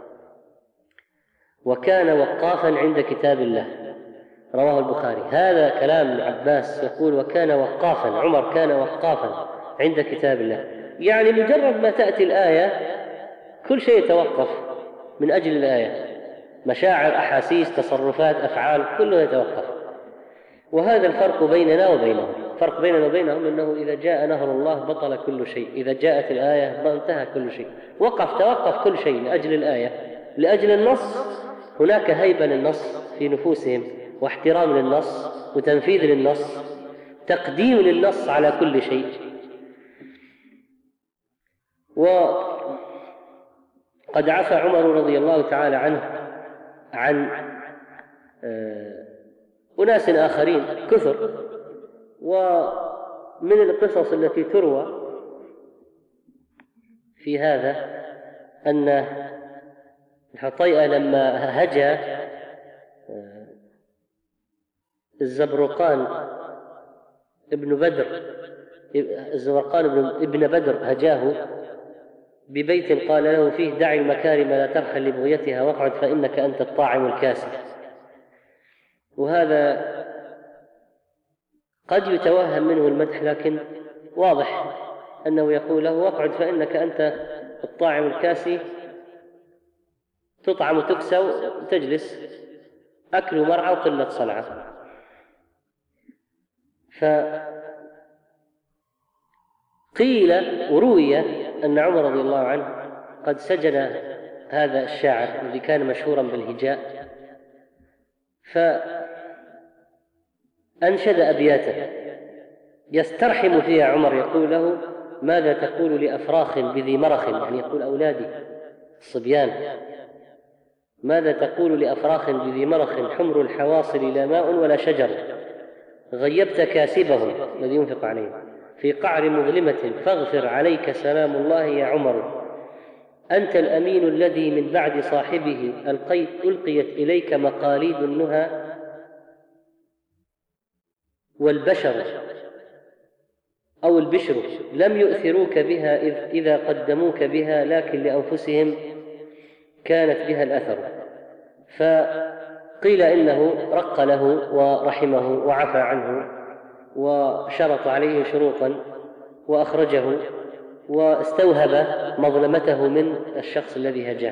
وكان وقافا عند كتاب الله، رواه البخاري. هذا كلام ابن عباس يقول وكان وقافا، عمر كان وقافا عند كتاب الله، يعني مجرد ما تأتي الآية كل شيء يتوقف من أجل الآية، مشاعر، أحاسيس، تصرفات، أفعال، كله يتوقف. وهذا الفرق بيننا وبينهم، فرق بيننا وبينهم أنه إذا جاء نهر الله بطل كل شيء، إذا جاءت الآية انتهى كل شيء، وقف توقف كل شيء لأجل الآية، لأجل النص. هناك هيبة للنص في نفوسهم واحترام للنص وتنفيذ للنص، تقديم للنص على كل شيء. وقد عفى عمر رضي الله تعالى عنه عن أناس آخرين كثر. ومن القصص التي تروى في هذا أن الحطيئة لما هجا الزبرقان ابن بدر الزبرقان ابن بدر هجاه ببيت قال له فيه: دع المكارم لا ترحل لبغيتها واقعد فإنك أنت الطاعم الكاسي. وهذا قد يتوهم منه المدح، لكن واضح أنه يقول له: واقعد فإنك أنت الطاعم الكاسي، تطعم وتكسى وتجلس، أكل مرعى وقلة صلعة. فقيل وروي أن عمر رضي الله عنه قد سجن هذا الشاعر الذي كان مشهورا بالهجاء، فأنشد أبياتا يسترحم فيها عمر، يقول له: ماذا تقول لأفراخ بذي مرخ، يعني يقول أولادي الصبيان، ماذا تقول لأفراخ بذي مرخ حمر الحواصل لا ماء ولا شجر، غيبت كاسبهم الذي ينفق عليهم في قعر مظلمة، فاغفر عليك سلام الله يا عمر، أنت الأمين الذي من بعد صاحبه ألقيت ألقيت إليك مقاليد النهى والبشر أو البشر لم يؤثروك بها إذا قدموك بها، لكن لأنفسهم كانت بها الأثر. فقيل إنه رق له ورحمه وعفى عنه وشرط عليه شروطا وأخرجه واستوهب مظلمته من الشخص الذي هجاه.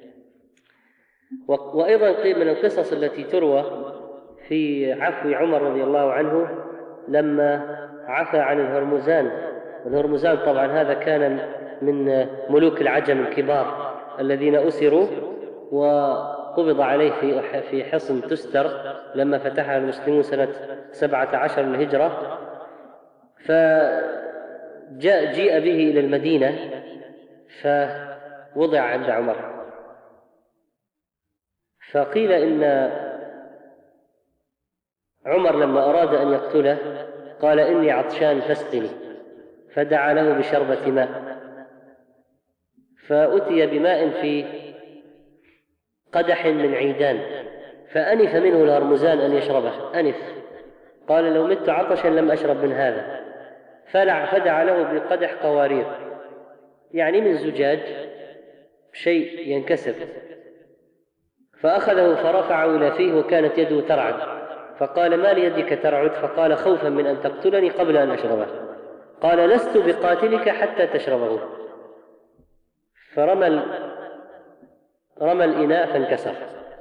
وأيضا قيل من القصص التي تروى في عفو عمر رضي الله عنه لما عفى عن الهرمزان. الهرمزان طبعا هذا كان من ملوك العجم الكبار الذين أسروا وقبض عليه في في حصن تستر لما فتحها المسلمون سنة سبعة عشر للهجرة، فجاء جيء به إلى المدينة فوضع عند عمر. فقيل إن عمر لما أراد أن يقتله قال: إني عطشان فاسقني، فدعا له بشربة ماء، فأتي بماء في قدح من عيدان، فأنف منه الهرمزان أن يشربه، أنف، قال: لو مت عطشا لم أشرب من هذا، فدعا له بقدح قوارير، يعني من زجاج شيء ينكسر، فأخذه فرفعه إلى فيه وكانت يده ترعد، فقال: ما ليدك ترعد؟ فقال: خوفا من أن تقتلني قبل أن أشربه. قال: لست بقاتلك حتى تشربه. فرمى رمى الإناء فانكسر،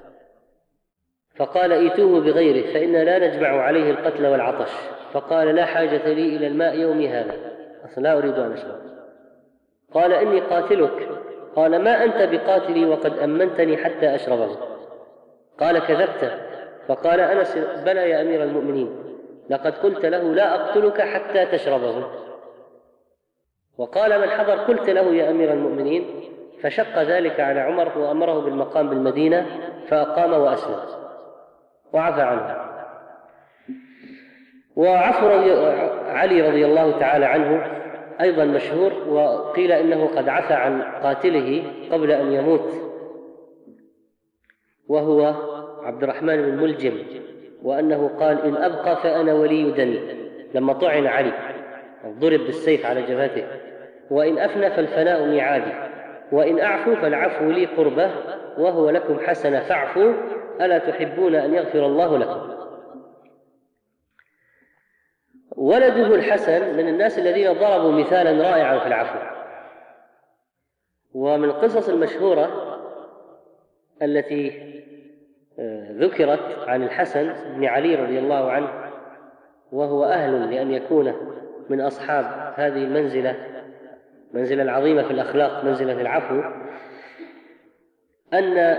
فقال: ائتوه بغيره فإنا لا نجمع عليه القتل والعطش. فقال: لا حاجة لي إلى الماء يومي هذا، أصلا لا أريد أن أشرب. قال: إني قاتلك. قال: ما أنت بقاتلي وقد أمنتني حتى أشربه. قال: كذبت. فقال أنس: بلى يا أمير المؤمنين، لقد قلت له لا أقتلك حتى تشربه. وقال من حضر: قلت له يا أمير المؤمنين. فشق ذلك على عمر وأمره بالمقام بالمدينة، فأقام وأسلم وعفى عنه. وعفو علي رضي الله تعالى عنه أيضا مشهور، وقيل إنه قد عفى عن قاتله قبل أن يموت، وهو عبد الرحمن بن ملجم، وأنه قال: إن أبقى فأنا ولي دمي، لما طعن علي ضرب بالسيف على جبهته، وإن أفنى فالفناء ميعادي، وإن أعفو فالعفو لي قربة، وهو لكم حسنة فاعفوا، ألا تحبون أن يغفر الله لكم. ولده الحسن من الناس الذين ضربوا مثالا رائعا في العفو. ومن القصص المشهورة التي ذكرت عن الحسن بن علي رضي الله عنه، وهو أهل لأن يكون من أصحاب هذه المنزلة، منزلة العظيمة في الأخلاق، منزلة العفو، أن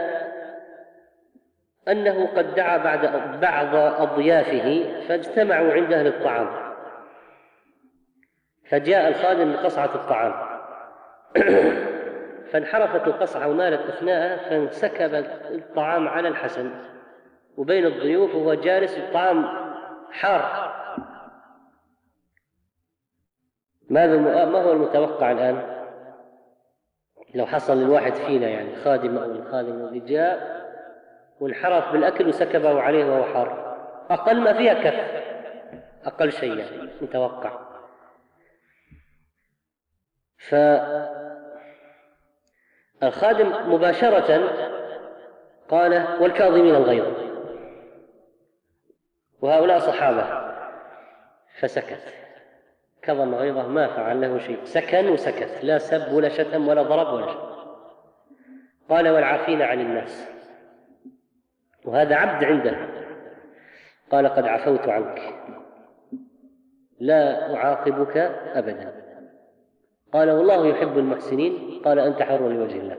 أنه قد دعا بعد بعض أضيافه فاجتمعوا عنده للطعام، فجاء الخادم بقصعة الطعام، فانحرفت القصعة ومالت أثناءها، فانسكب الطعام على الحسن وبين الضيوف وهو جالس، الطعام حار. ماذا ما هو المتوقع الآن لو حصل للواحد فينا، يعني خادم أو الخادم الذي جاء وانحرف بالأكل وسكبه عليه وهو حار؟ أقل ما فيها كف، أقل شيء يعني متوقع. فالخادم مباشرة قال: والكاظمين الغيظ، وهؤلاء صحابة. فسكت، كظم غيظه، ما فعل له شيء، سكن وسكت، لا سب ولا شتم ولا ضرب ولا شيء. قال: والعافين عن الناس، وهذا عبد عنده. قال: قد عفوت عنك، لا أعاقبك أبدا. قال: والله يحب المحسنين. قال: أنت حر لوجه الله.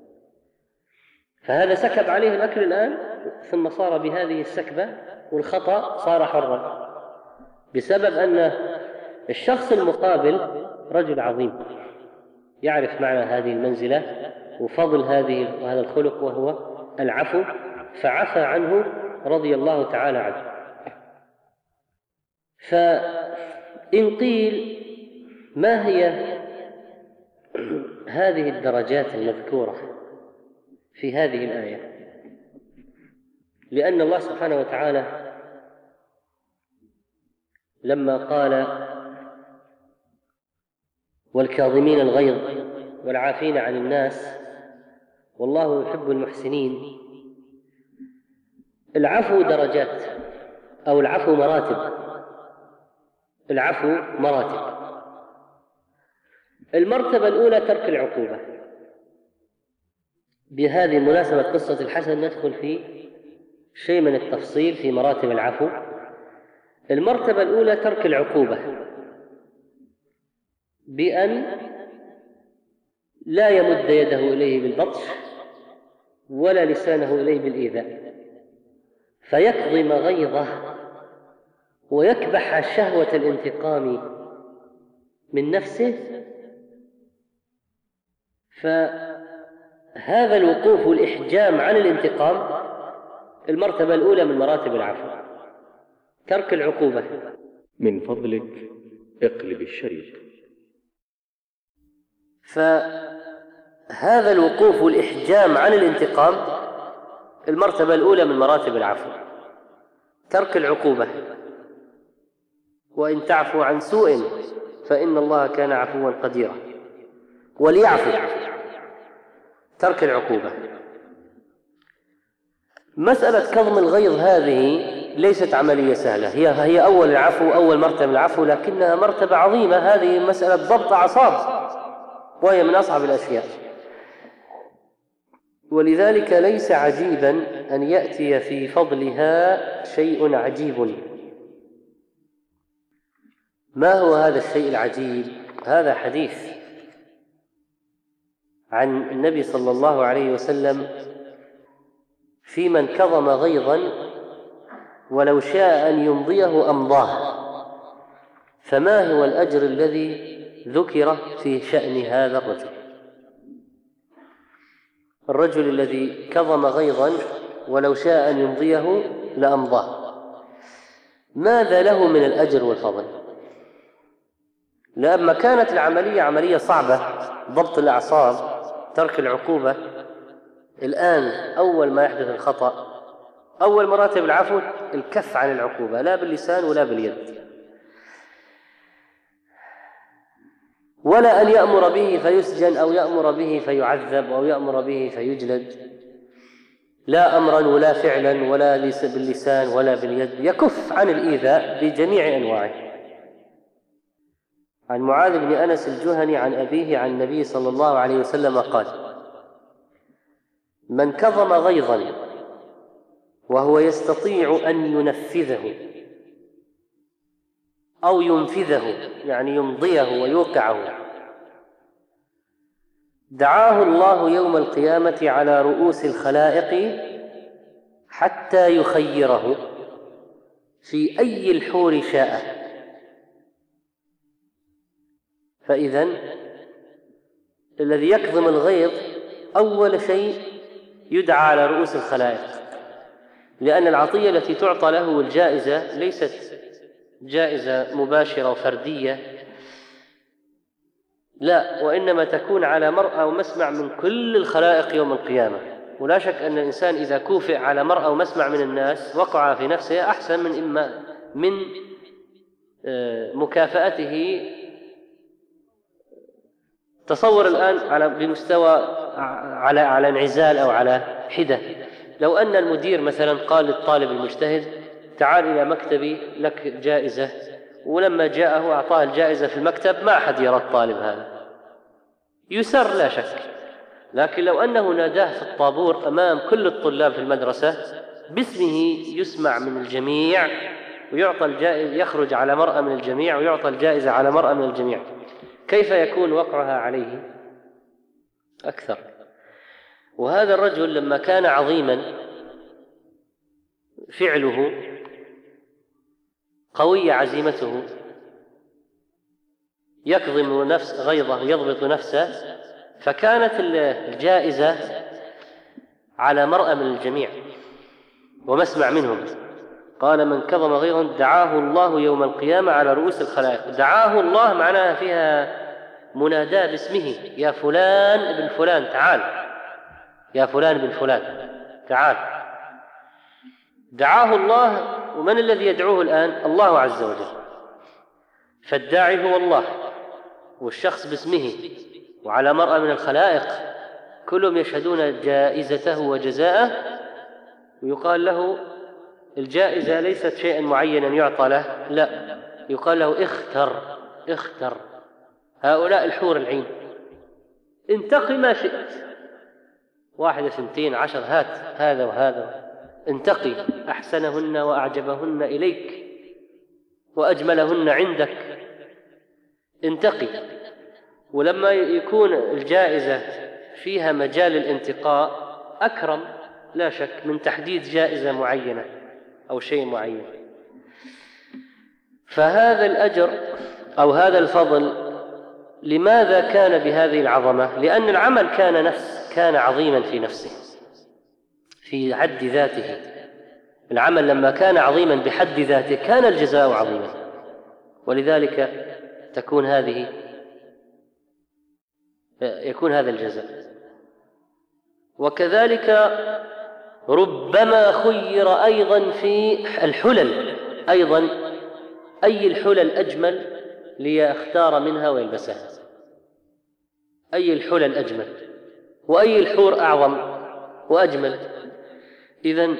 فهذا سكب عليه الأكل الآن، ثم صار بهذه السكبة والخطأ صار حرا، بسبب أن الشخص المقابل رجل عظيم يعرف معنى هذه المنزلة وفضل هذه وهذا الخلق، وهو العفو، فعفى عنه رضي الله تعالى عنه. فإن قيل: ما هي هذه الدرجات المذكورة في هذه الآية؟ لأن الله سبحانه وتعالى لما قال: والكاظمين الغيظ والعافين عن الناس والله يحب المحسنين، العفو درجات، أو العفو مراتب. العفو مراتب. المرتبة الأولى ترك العقوبة. بهذه مناسبة قصة الحسن ندخل في شيء من التفصيل في مراتب العفو. المرتبة الأولى ترك العقوبة، بأن لا يمد يده إليه بالبطش ولا لسانه إليه بالإيذاء، فيكظم غيظه ويكبح شهوة الانتقام من نفسه. فهذا الوقوف والإحجام عن الانتقام المرتبة الأولى من مراتب العفو، ترك العقوبة. من فضلك اقلب الشريط. فهذا الوقوف والإحجام عن الانتقام المرتبة الأولى من مراتب العفو، ترك العقوبة. وإن تعفو عن سوء فإن الله كان عفوا قديرا. وليعفو، ترك العقوبة. مسألة كظم الغيظ هذه ليست عملية سهلة، هي هي أول العفو، أول مرتبة العفو، لكنها مرتبة عظيمة. هذه مسألة ضبط أعصاب، وهي من أصعب الأشياء. ولذلك ليس عجيبا أن يأتي في فضلها شيء عجيب. ما هو هذا الشيء العجيب؟ هذا حديث عن النبي صلى الله عليه وسلم في من كظم غيظا ولو شاء أن يمضيه أمضاه. فما هو الأجر الذي ذكر في شأن هذا الرجل؟ الرجل الذي كظم غيظا ولو شاء أن يمضيه لأمضاه، ماذا له من الأجر والفضل؟ لما كانت العملية عملية صعبة، ضبط الأعصاب، ترك العقوبة، الآن أول ما يحدث الخطأ، أول مراتب العفو الكف عن العقوبة، لا باللسان ولا باليد، ولا أن يأمر به فيسجن أو يأمر به فيعذب أو يأمر به فيجلد، لا أمرا ولا فعلا ولا باللسان ولا باليد، يكف عن الإيذاء بجميع أنواعه. عن معاذ بن أنس الجهني عن أبيه عن النبي صلى الله عليه وسلم قال: من كظم غيظا وهو يستطيع أن ينفذه أو ينفذه، يعني يمضيه ويوقعه، دعاه الله يوم القيامة على رؤوس الخلائق حتى يخيره في أي الحور شاء. فإذن الذي يكظم الغيظ أول شيء يدعى على رؤوس الخلائق، لأن العطية التي تعطى له الجائزة ليست جائزة مباشرة وفردية، لا، وإنما تكون على مرأى ومسمع من كل الخلائق يوم القيامة. ولا شك أن الإنسان إذا كوفئ على مرأى ومسمع من الناس وقع في نفسه أحسن من إما من مكافأته. تصور الآن على بمستوى على على انعزال أو على حدة، لو أن المدير مثلا قال للطالب المجتهد تعال إلى مكتبي لك جائزة، ولما جاءه أعطاه الجائزة في المكتب ما أحد يرى الطالب هذا، يسر لا شك. لكن لو أنه ناداه في الطابور أمام كل الطلاب في المدرسة باسمه يسمع من الجميع ويعطى الجائزة، يخرج على مرأى من الجميع ويعطى الجائزة على مرأى من الجميع، كيف يكون وقعها عليه أكثر؟ وهذا الرجل لما كان عظيما فعله، قوية عزيمته، يكظم نفس غيظه، يضبط نفسه، فكانت الجائزة على مرأى من الجميع ومسمع منهم. قال من كظم غيظا دعاه الله يوم القيامة على رؤوس الخلائق. دعاه الله معناها فيها مناداة باسمه، يا فلان ابن فلان تعال، يا فلان ابن فلان تعال. دعاه الله، ومن الذي يدعوه الآن؟ الله عز وجل. فالداعي هو الله، والشخص باسمه وعلى مرأى من الخلائق كلهم يشهدون جائزته وجزاءه، ويقال له الجائزة ليست شيئا معينا يعطى له، لا، يقال له اختر اختر هؤلاء الحور العين، انتقي ما شئت، واحدة سنتين عشر، هات هذا وهذا، انتقي أحسنهن وأعجبهن إليك وأجملهن عندك، انتقي. ولما يكون الجائزة فيها مجال الانتقاء أكرم لا شك من تحديد جائزة معينة أو شيء معين. فهذا الأجر أو هذا الفضل لماذا كان بهذه العظمة؟ لأن العمل كان نفس كان عظيما في نفسه في حد ذاته. العمل لما كان عظيما بحد ذاته كان الجزاء عظيما، ولذلك تكون هذه يكون هذا الجزاء. وكذلك ربما خير أيضا في الحلل، أيضا أي الحلل أجمل ليختار منها ويلبسها، أي الحلل أجمل وأي الحور أعظم وأجمل. إذن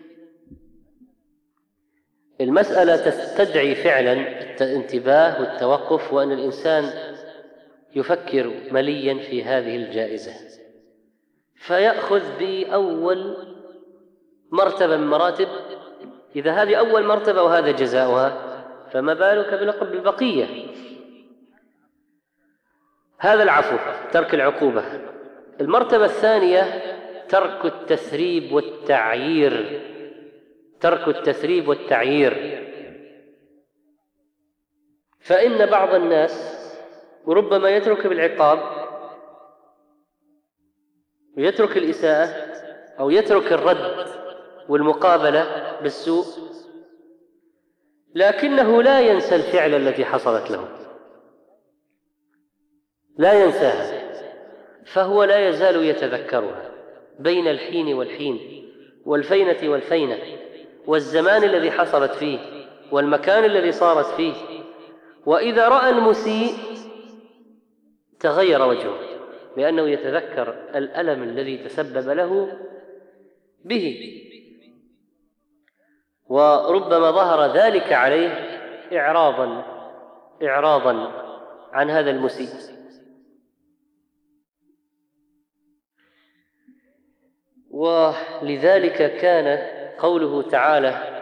المسألة تستدعي فعلا الانتباه والتوقف، وأن الإنسان يفكر مليا في هذه الجائزة، فيأخذ بأول مرتبة من مراتب. إذا هذه أول مرتبة وهذا جزاؤها، فما بالك بالبقية؟ هذا العفو، ترك العقوبة. المرتبة الثانية ترك التثريب والتعيير، ترك التثريب والتعيير. فإن بعض الناس ربما يترك بالعقاب ويترك الإساءة أو يترك الرد والمقابلة بالسوء، لكنه لا ينسى الفعل التي حصلت له، لا ينساها، فهو لا يزال يتذكرها بين الحين والحين والفينة والفينة، والزمان الذي حصلت فيه والمكان الذي صارت فيه. وإذا رأى المسيء تغير وجهه، لأنه يتذكر الألم الذي تسبب له به، وربما ظهر ذلك عليه إعراضا إعراضا عن هذا المسيء. ولذلك كان قوله تعالى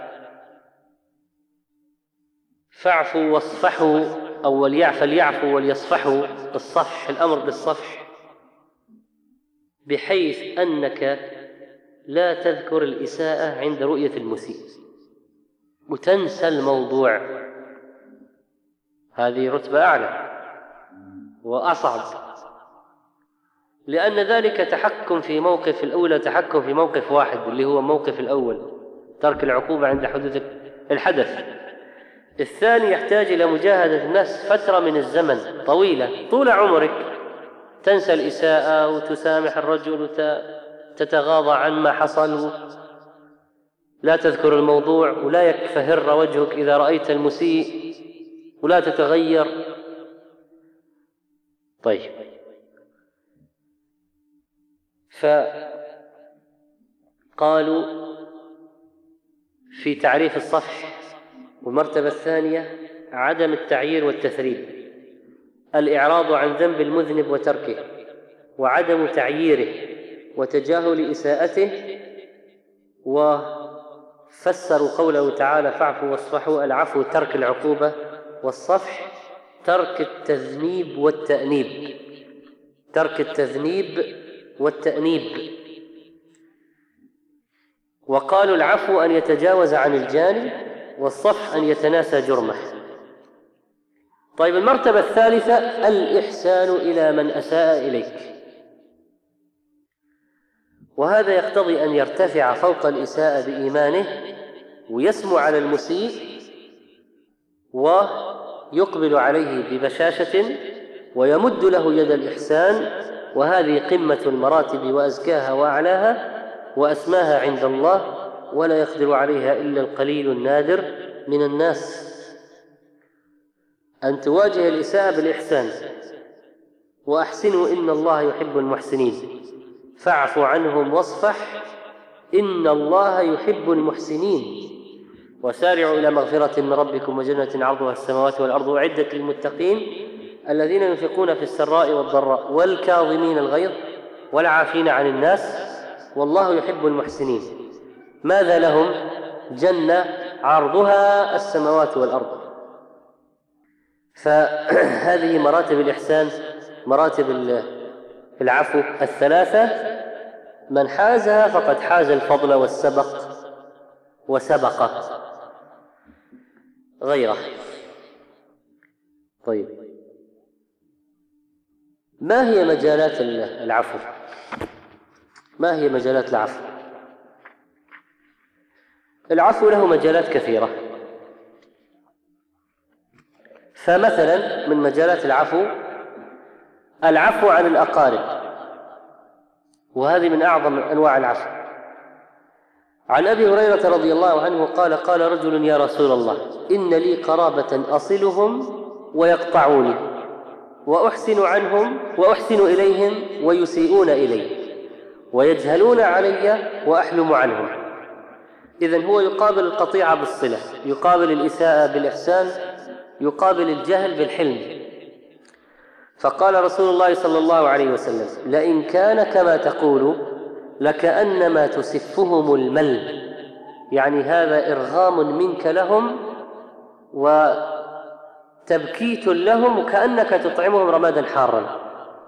فاعفوا واصفحوا، أو فليعفوا وليصفحوا، الصفح، الأمر بالصفح، بحيث أنك لا تذكر الإساءة عند رؤية المسيء وتنسى الموضوع. هذه رتبة أعلى وأصعب. لأن ذلك تحكم في موقف الأولى، تحكم في موقف واحد اللي هو موقف الأول، ترك العقوبة عند حدوث الحدث. الثاني يحتاج إلى مجاهدة النفس فترة من الزمن طويلة، طول عمرك تنسى الإساءة وتسامح الرجل وتتغاضى عن ما حصل، لا تذكر الموضوع، ولا يكفهر وجهك إذا رأيت المسيء، ولا تتغير. طيب، فقالوا في تعريف الصفح والمرتبة الثانية عدم التعيير والتثريب، الإعراض عن ذنب المذنب وتركه، وعدم تعييره وتجاهل إساءته. وفسروا قوله تعالى فاعفوا واصفحوا، العفو ترك العقوبة، والصفح ترك التذنيب والتأنيب، ترك التذنيب والتأنيب. وقالوا العفو أن يتجاوز عن الجاني، والصفح أن يتناسى جرمه. طيب، المرتبة الثالثة الإحسان إلى من أساء إليك، وهذا يقتضي أن يرتفع فوق الإساءة بإيمانه، ويسمو على المسيء، ويقبل عليه ببشاشة، ويمد له يد الإحسان. وهذه قمة المراتب وأزكاها وأعلاها وأسماها عند الله، ولا يقدر عليها إلا القليل النادر من الناس. أن تواجه الإساءة بالإحسان، وأحسنوا إن الله يحب المحسنين، فاعف عنهم واصفح إن الله يحب المحسنين، وسارعوا إلى مغفرة من ربكم وجنة عرضها السماوات والأرض أعدت للمتقين الذين ينفقون في السراء والضراء والكاظمين الغيظ والعافين عن الناس والله يحب المحسنين. ماذا لهم؟ جنة عرضها السماوات والأرض. فهذه مراتب الإحسان، مراتب العفو الثلاثة، من حازها فقد حاز الفضل والسبق وسبق غيره. طيب، ما هي مجالات العفو؟ ما هي مجالات العفو؟ العفو له مجالات كثيرة. فمثلا من مجالات العفو العفو عن الأقارب، وهذه من أعظم أنواع العفو. عن أبي هريرة رضي الله عنه قال قال رجل يا رسول الله إن لي قرابة أصلهم ويقطعوني، وأحسن عنهم وأحسن إليهم ويسيئون إلي، ويجهلون علي وأحلم عنهم. إذن هو يقابل القطيعة بالصلة، يقابل الإساءة بالإحسان، يقابل الجهل بالحلم. فقال رسول الله صلى الله عليه وسلم لئن كان كما تقول لكأنما تسفهم المل، يعني هذا إرغام منك لهم وتبكيت لهم، وكأنك تطعمهم رمادا حارا.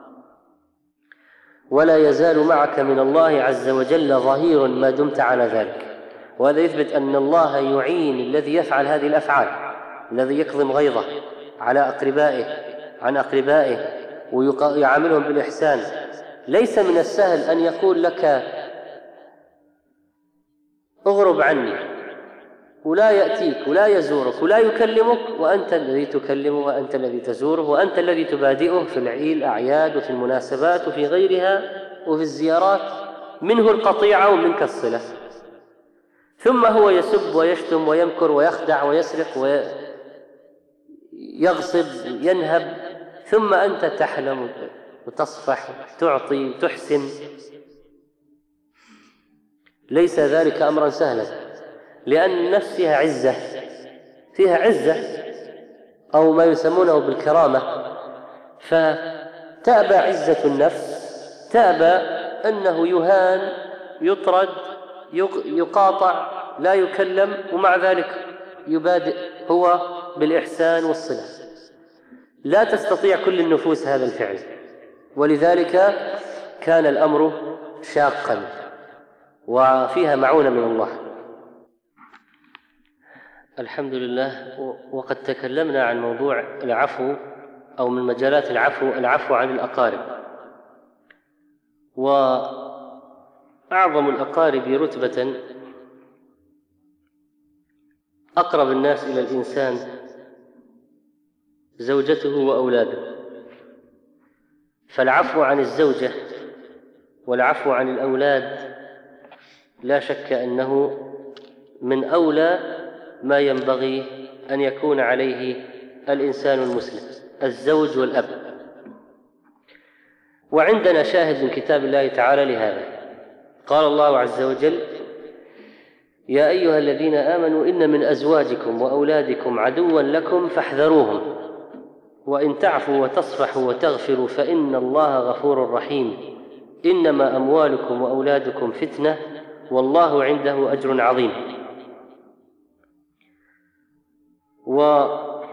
ولا يزال معك من الله عز وجل ظهير ما دمت على ذلك. وهذا يثبت أن الله يعين الذي يفعل هذه الأفعال، الذي يكظم غيظه على أقربائه عن أقربائه ويعاملهم بالإحسان. ليس من السهل أن يقول لك اغرب عني، ولا يأتيك ولا يزورك ولا يكلمك، وأنت الذي تكلمه وأنت الذي تزوره وأنت الذي تبادئه في الأعياد وفي المناسبات وفي غيرها وفي الزيارات، منه القطيعة ومنك الصلة. ثم هو يسب ويشتم ويمكر ويخدع ويسرق ويغصب ينهب، ثم أنت تحلم وتصفح وتعطي وتحسن. ليس ذلك أمرا سهلا، لأن النفس فيها عزة، فيها عزة أو ما يسمونه بالكرامة، فتأبى عزة النفس، تأبى أنه يهان، يطرد، يقاطع، لا يكلم، ومع ذلك يبادئ هو بالإحسان والصلة. لا تستطيع كل النفوس هذا الفعل، ولذلك كان الأمر شاقا وفيها معونة من الله. الحمد لله. وقد تكلمنا عن موضوع العفو أو من مجالات العفو العفو عن الأقارب، وأعظم الأقارب رتبة أقرب الناس إلى الإنسان زوجته وأولاده، فالعفو عن الزوجة والعفو عن الأولاد لا شك أنه من أولى ما ينبغي أن يكون عليه الإنسان المسلم، الزوج والأب. وعندنا شاهد من كتاب الله تعالى لهذا، قال الله عز وجل: يا أيها الذين آمنوا إن من أزواجكم وأولادكم عدوا لكم فاحذروهم وإن تعفوا وتصفحوا وتغفروا فإن الله غفور رحيم إنما أموالكم وأولادكم فتنة والله عنده أجر عظيم. ومعنى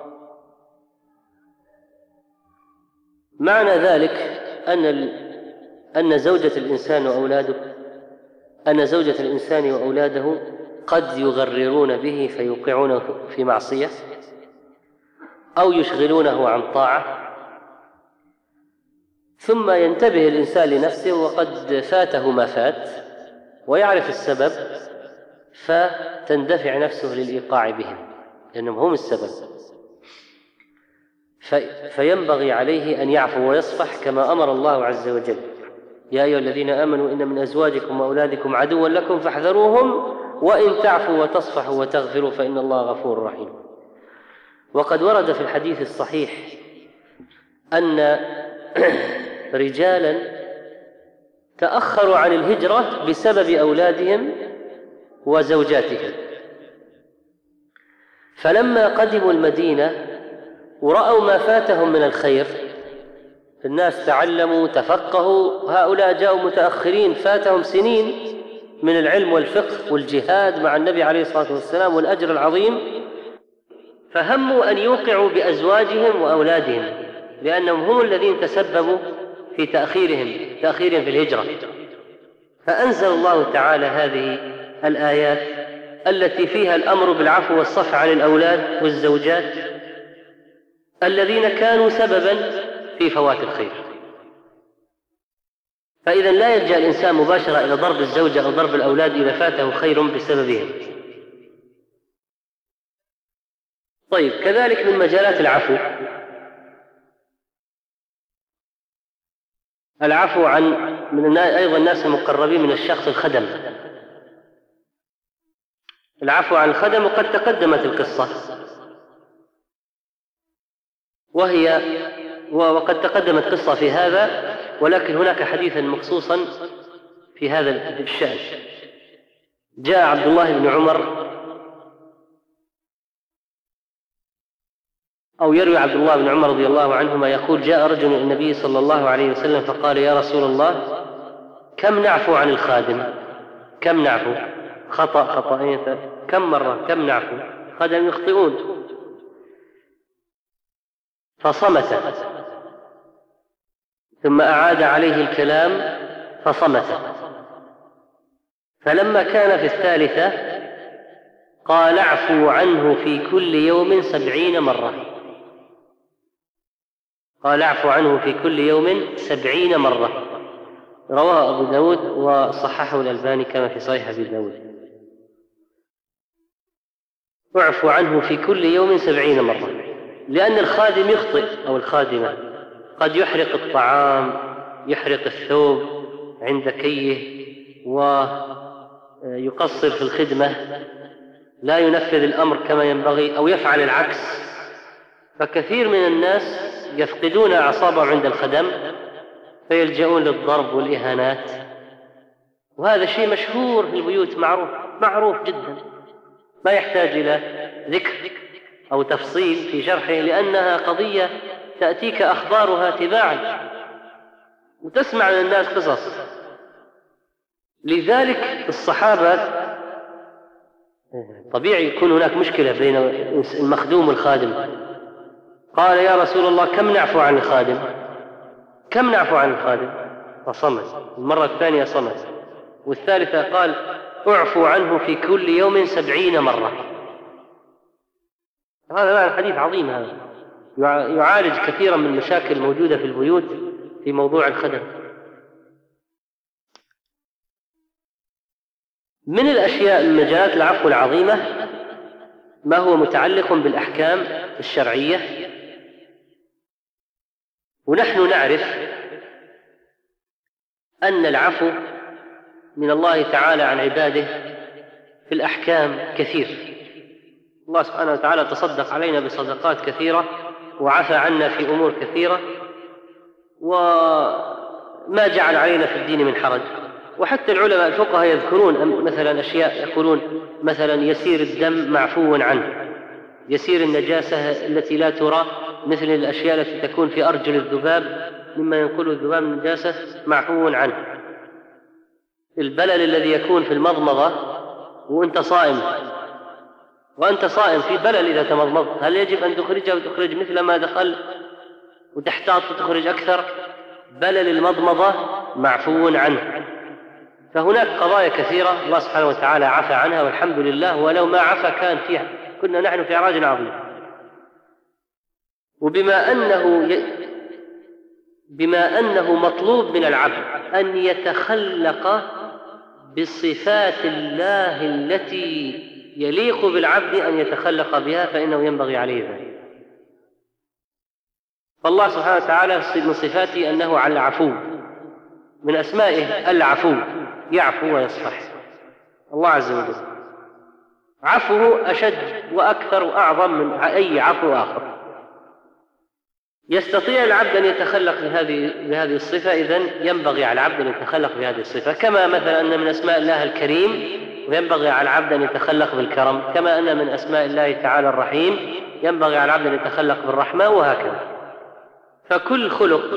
ذلك أن أن زوجة الإنسان وأولاده أن زوجة الإنسان وأولاده قد يغررون به فيوقعونه في معصية أو يشغلونه عن طاعة، ثم ينتبه الإنسان لنفسه وقد فاته ما فات ويعرف السبب فتندفع نفسه للإيقاع بهم لأنهم هم السبب، فينبغي عليه أن يعفو ويصفح كما أمر الله عز وجل: يا أيها الذين آمنوا إن من أزواجكم وأولادكم عدوا لكم فاحذروهم وإن تعفوا وتصفحوا وتغفروا فإن الله غفور رحيم. وقد ورد في الحديث الصحيح أن رجالا تأخروا عن الهجرة بسبب أولادهم وزوجاتهم، فلما قدموا المدينة ورأوا ما فاتهم من الخير، الناس تعلموا تفقهوا، هؤلاء جاءوا متأخرين فاتهم سنين من العلم والفقه والجهاد مع النبي عليه الصلاة والسلام والأجر العظيم، فهموا أن يوقعوا بأزواجهم وأولادهم لأنهم هم الذين تسببوا في تأخيرهم تأخيرهم في الهجرة. فأنزل الله تعالى هذه الآيات التي فيها الأمر بالعفو والصفح عن الأولاد والزوجات الذين كانوا سببا في فوات الخير. فإذا لا يلجأ الإنسان مباشرة إلى ضرب الزوجة أو ضرب الأولاد إذا فاته خير بسببهم. طيب، كذلك من مجالات العفو العفو عن من أيضا الناس المقربين من الشخص الخدم، العفو عن الخدم، وقد تقدمت القصة وهي وقد تقدمت قصة في هذا، ولكن هناك حديثا مخصوصا في هذا الشأن. جاء عبد الله بن عمر أو يروي عبد الله بن عمر رضي الله عنهما يقول: جاء رجل إلى النبي صلى الله عليه وسلم فقال: يا رسول الله، كم نعفو عن الخادم؟ كم نعفو؟ خطأ خطأين، كم مرة؟ كم نعفو؟ خادم يخطئون. فصمت، ثم أعاد عليه الكلام فصمت، فلما كان في الثالثة قال: اعفو عنه في كل يوم سبعين مرة. قال: اعفو عنه في كل يوم سبعين مرة. رواه أبو داود وصححه الألباني كما في صحيح أبي داود. اعفو عنه في كل يوم سبعين مرة، لأن الخادم يخطئ أو الخادمة قد يحرق الطعام، يحرق الثوب عند كيه، ويقصر في الخدمة، لا ينفذ الأمر كما ينبغي، أو يفعل العكس. فكثير من الناس يفقدون أعصابهم عند الخدم فيلجؤون للضرب والإهانات، وهذا شيء مشهور في البيوت، معروف معروف جدا، ما يحتاج إلى ذكر أو تفصيل في شرحه، لأنها قضية تأتيك أخبارها تباعا وتسمع من الناس قصص. لذلك الصحابة طبيعي يكون هناك مشكلة بين المخدوم والخادم. قال: يا رسول الله، كم نعفو عن الخادم؟ كم نعفو عن الخادم؟ فصمت. المرة الثانية صمت، والثالثة قال: اعفو عنه في كل يوم سبعين مرة. هذا الحديث عظيم، هذا يعالج كثيرا من المشاكل الموجودة في البيوت في موضوع الخدم. من الأشياء من مجالات العفو العظيمة ما هو متعلق بالأحكام الشرعية، ونحن نعرف أن العفو من الله تعالى عن عباده في الأحكام كثير. الله سبحانه وتعالى تصدق علينا بصدقات كثيرة وعفى عنا في أمور كثيرة، وما جعل علينا في الدين من حرج. وحتى العلماء الفقهاء يذكرون مثلا أشياء، يقولون مثلا يسير الدم معفو عنه، يسير النجاسة التي لا ترى مثل الأشياء التي تكون في أرجل الذباب مما ينقل الذباب من النجاسة معفو عنه. البلل الذي يكون في المضمضة وأنت صائم وأنت صائم في بلل إذا تمضمضت، هل يجب أن تخرجه وتخرج مثل ما دخل وتحتاط وتخرج أكثر؟ بلل المضمضة معفو عنه. فهناك قضايا كثيرة الله سبحانه وتعالى عفى عنها والحمد لله، ولو ما عفى كان فيها كنا نحن في عراج عظيم. وبما أنه ي... بما أنه مطلوب من العبد أن يتخلق بصفات الله التي يليق بالعبد أن يتخلق بها، فإنه ينبغي عليه ذلك. فالله سبحانه وتعالى من صفاته أنه على العفو، من أسمائه العفو، يعفو ويصفح. الله عز وجل عفوه أشد وأكثر وأعظم من أي عفو آخر. يستطيع العبد أن يتخلق بهذه بهذه الصفة، إذن ينبغي على العبد أن يتخلق بهذه الصفة. كما مثلا أن من أسماء الله الكريم وينبغي على العبد أن يتخلق بالكرم، كما أن من أسماء الله تعالى الرحيم ينبغي على العبد أن يتخلق بالرحمة، وهكذا. فكل خلق،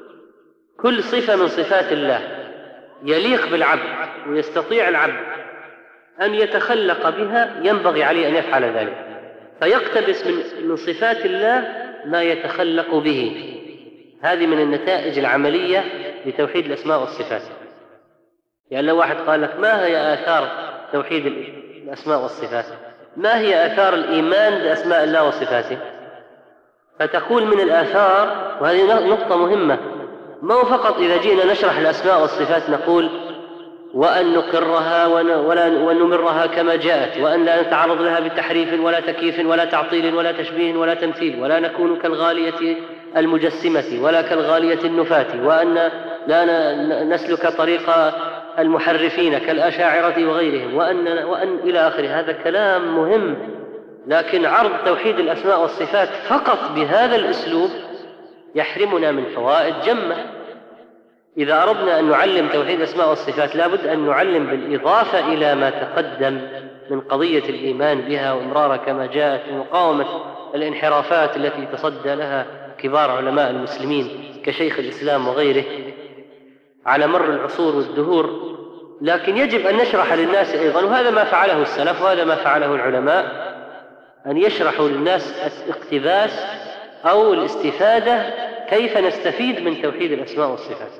كل صفة من صفات الله يليق بالعبد ويستطيع العبد أن يتخلق بها ينبغي عليه أن يفعل ذلك، فيقتبس من صفات الله ما يتخلق به. هذه من النتائج العملية لتوحيد الأسماء والصفات. يعني لو واحد قال لك ما هي آثار توحيد الأسماء والصفات؟ ما هي آثار الإيمان بأسماء الله وصفاته؟ فتقول من الآثار، وهذه نقطة مهمة، ما هو فقط إذا جينا نشرح الأسماء والصفات نقول وأن نقرها ونمرها كما جاءت، وأن لا نتعرض لها بتحريف ولا تكييف ولا تعطيل ولا تشبيه ولا تمثيل، ولا نكون كالغالية المجسمة ولا كالغالية النفاة، وأن لا نسلك طريق المحرفين كالأشاعرة وغيرهم، وأن, وأن إلى آخر. هذا كلام مهم، لكن عرض توحيد الأسماء والصفات فقط بهذا الأسلوب يحرمنا من فوائد جمة. إذا أردنا أن نعلم توحيد الأسماء والصفات لابد أن نعلم بالإضافة إلى ما تقدم من قضية الإيمان بها وإمرارها كما جاءت، ومقاومة الانحرافات التي تصدى لها كبار علماء المسلمين كشيخ الإسلام وغيره على مر العصور والدهور. لكن يجب أن نشرح للناس أيضا، وهذا ما فعله السلف وهذا ما فعله العلماء، أن يشرحوا للناس الاقتباس أو الاستفادة، كيف نستفيد من توحيد الأسماء والصفات.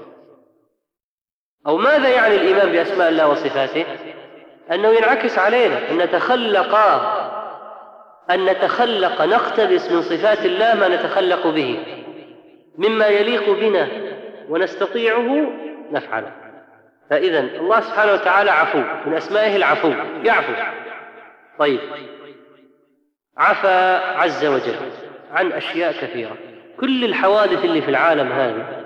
أو ماذا يعني الإيمان بأسماء الله وصفاته؟ أنه ينعكس علينا أن نتخلق أن نتخلق نقتبس من صفات الله ما نتخلق به مما يليق بنا ونستطيعه نفعله. فإذا الله سبحانه وتعالى عفو، من أسمائه العفو، يعفو. طيب، عفى عز وجل عن أشياء كثيرة. كل الحوادث اللي في العالم هذه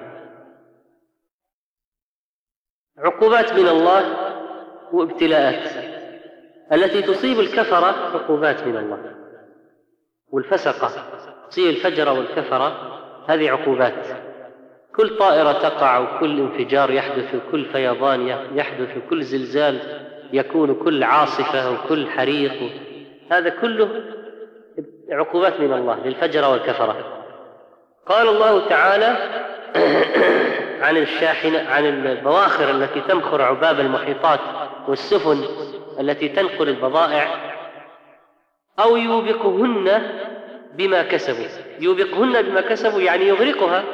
عقوبات من الله وابتلاءات، التي تصيب الكفرة عقوبات من الله، والفسقة تصيب الفجر والكفرة هذه عقوبات. كل طائرة تقع، وكل انفجار يحدث، وكل فيضان يحدث، وكل زلزال يكون، كل عاصفة وكل حريق، هذا كله عقوبات من الله للفجر والكفرة. قال الله تعالى عن الشاحنة، عن البواخر التي تمخر عباب المحيطات والسفن التي تنقل البضائع، أو يوبقهن بما كسبوا. يوبقهن بما كسبوا يعني يغرقها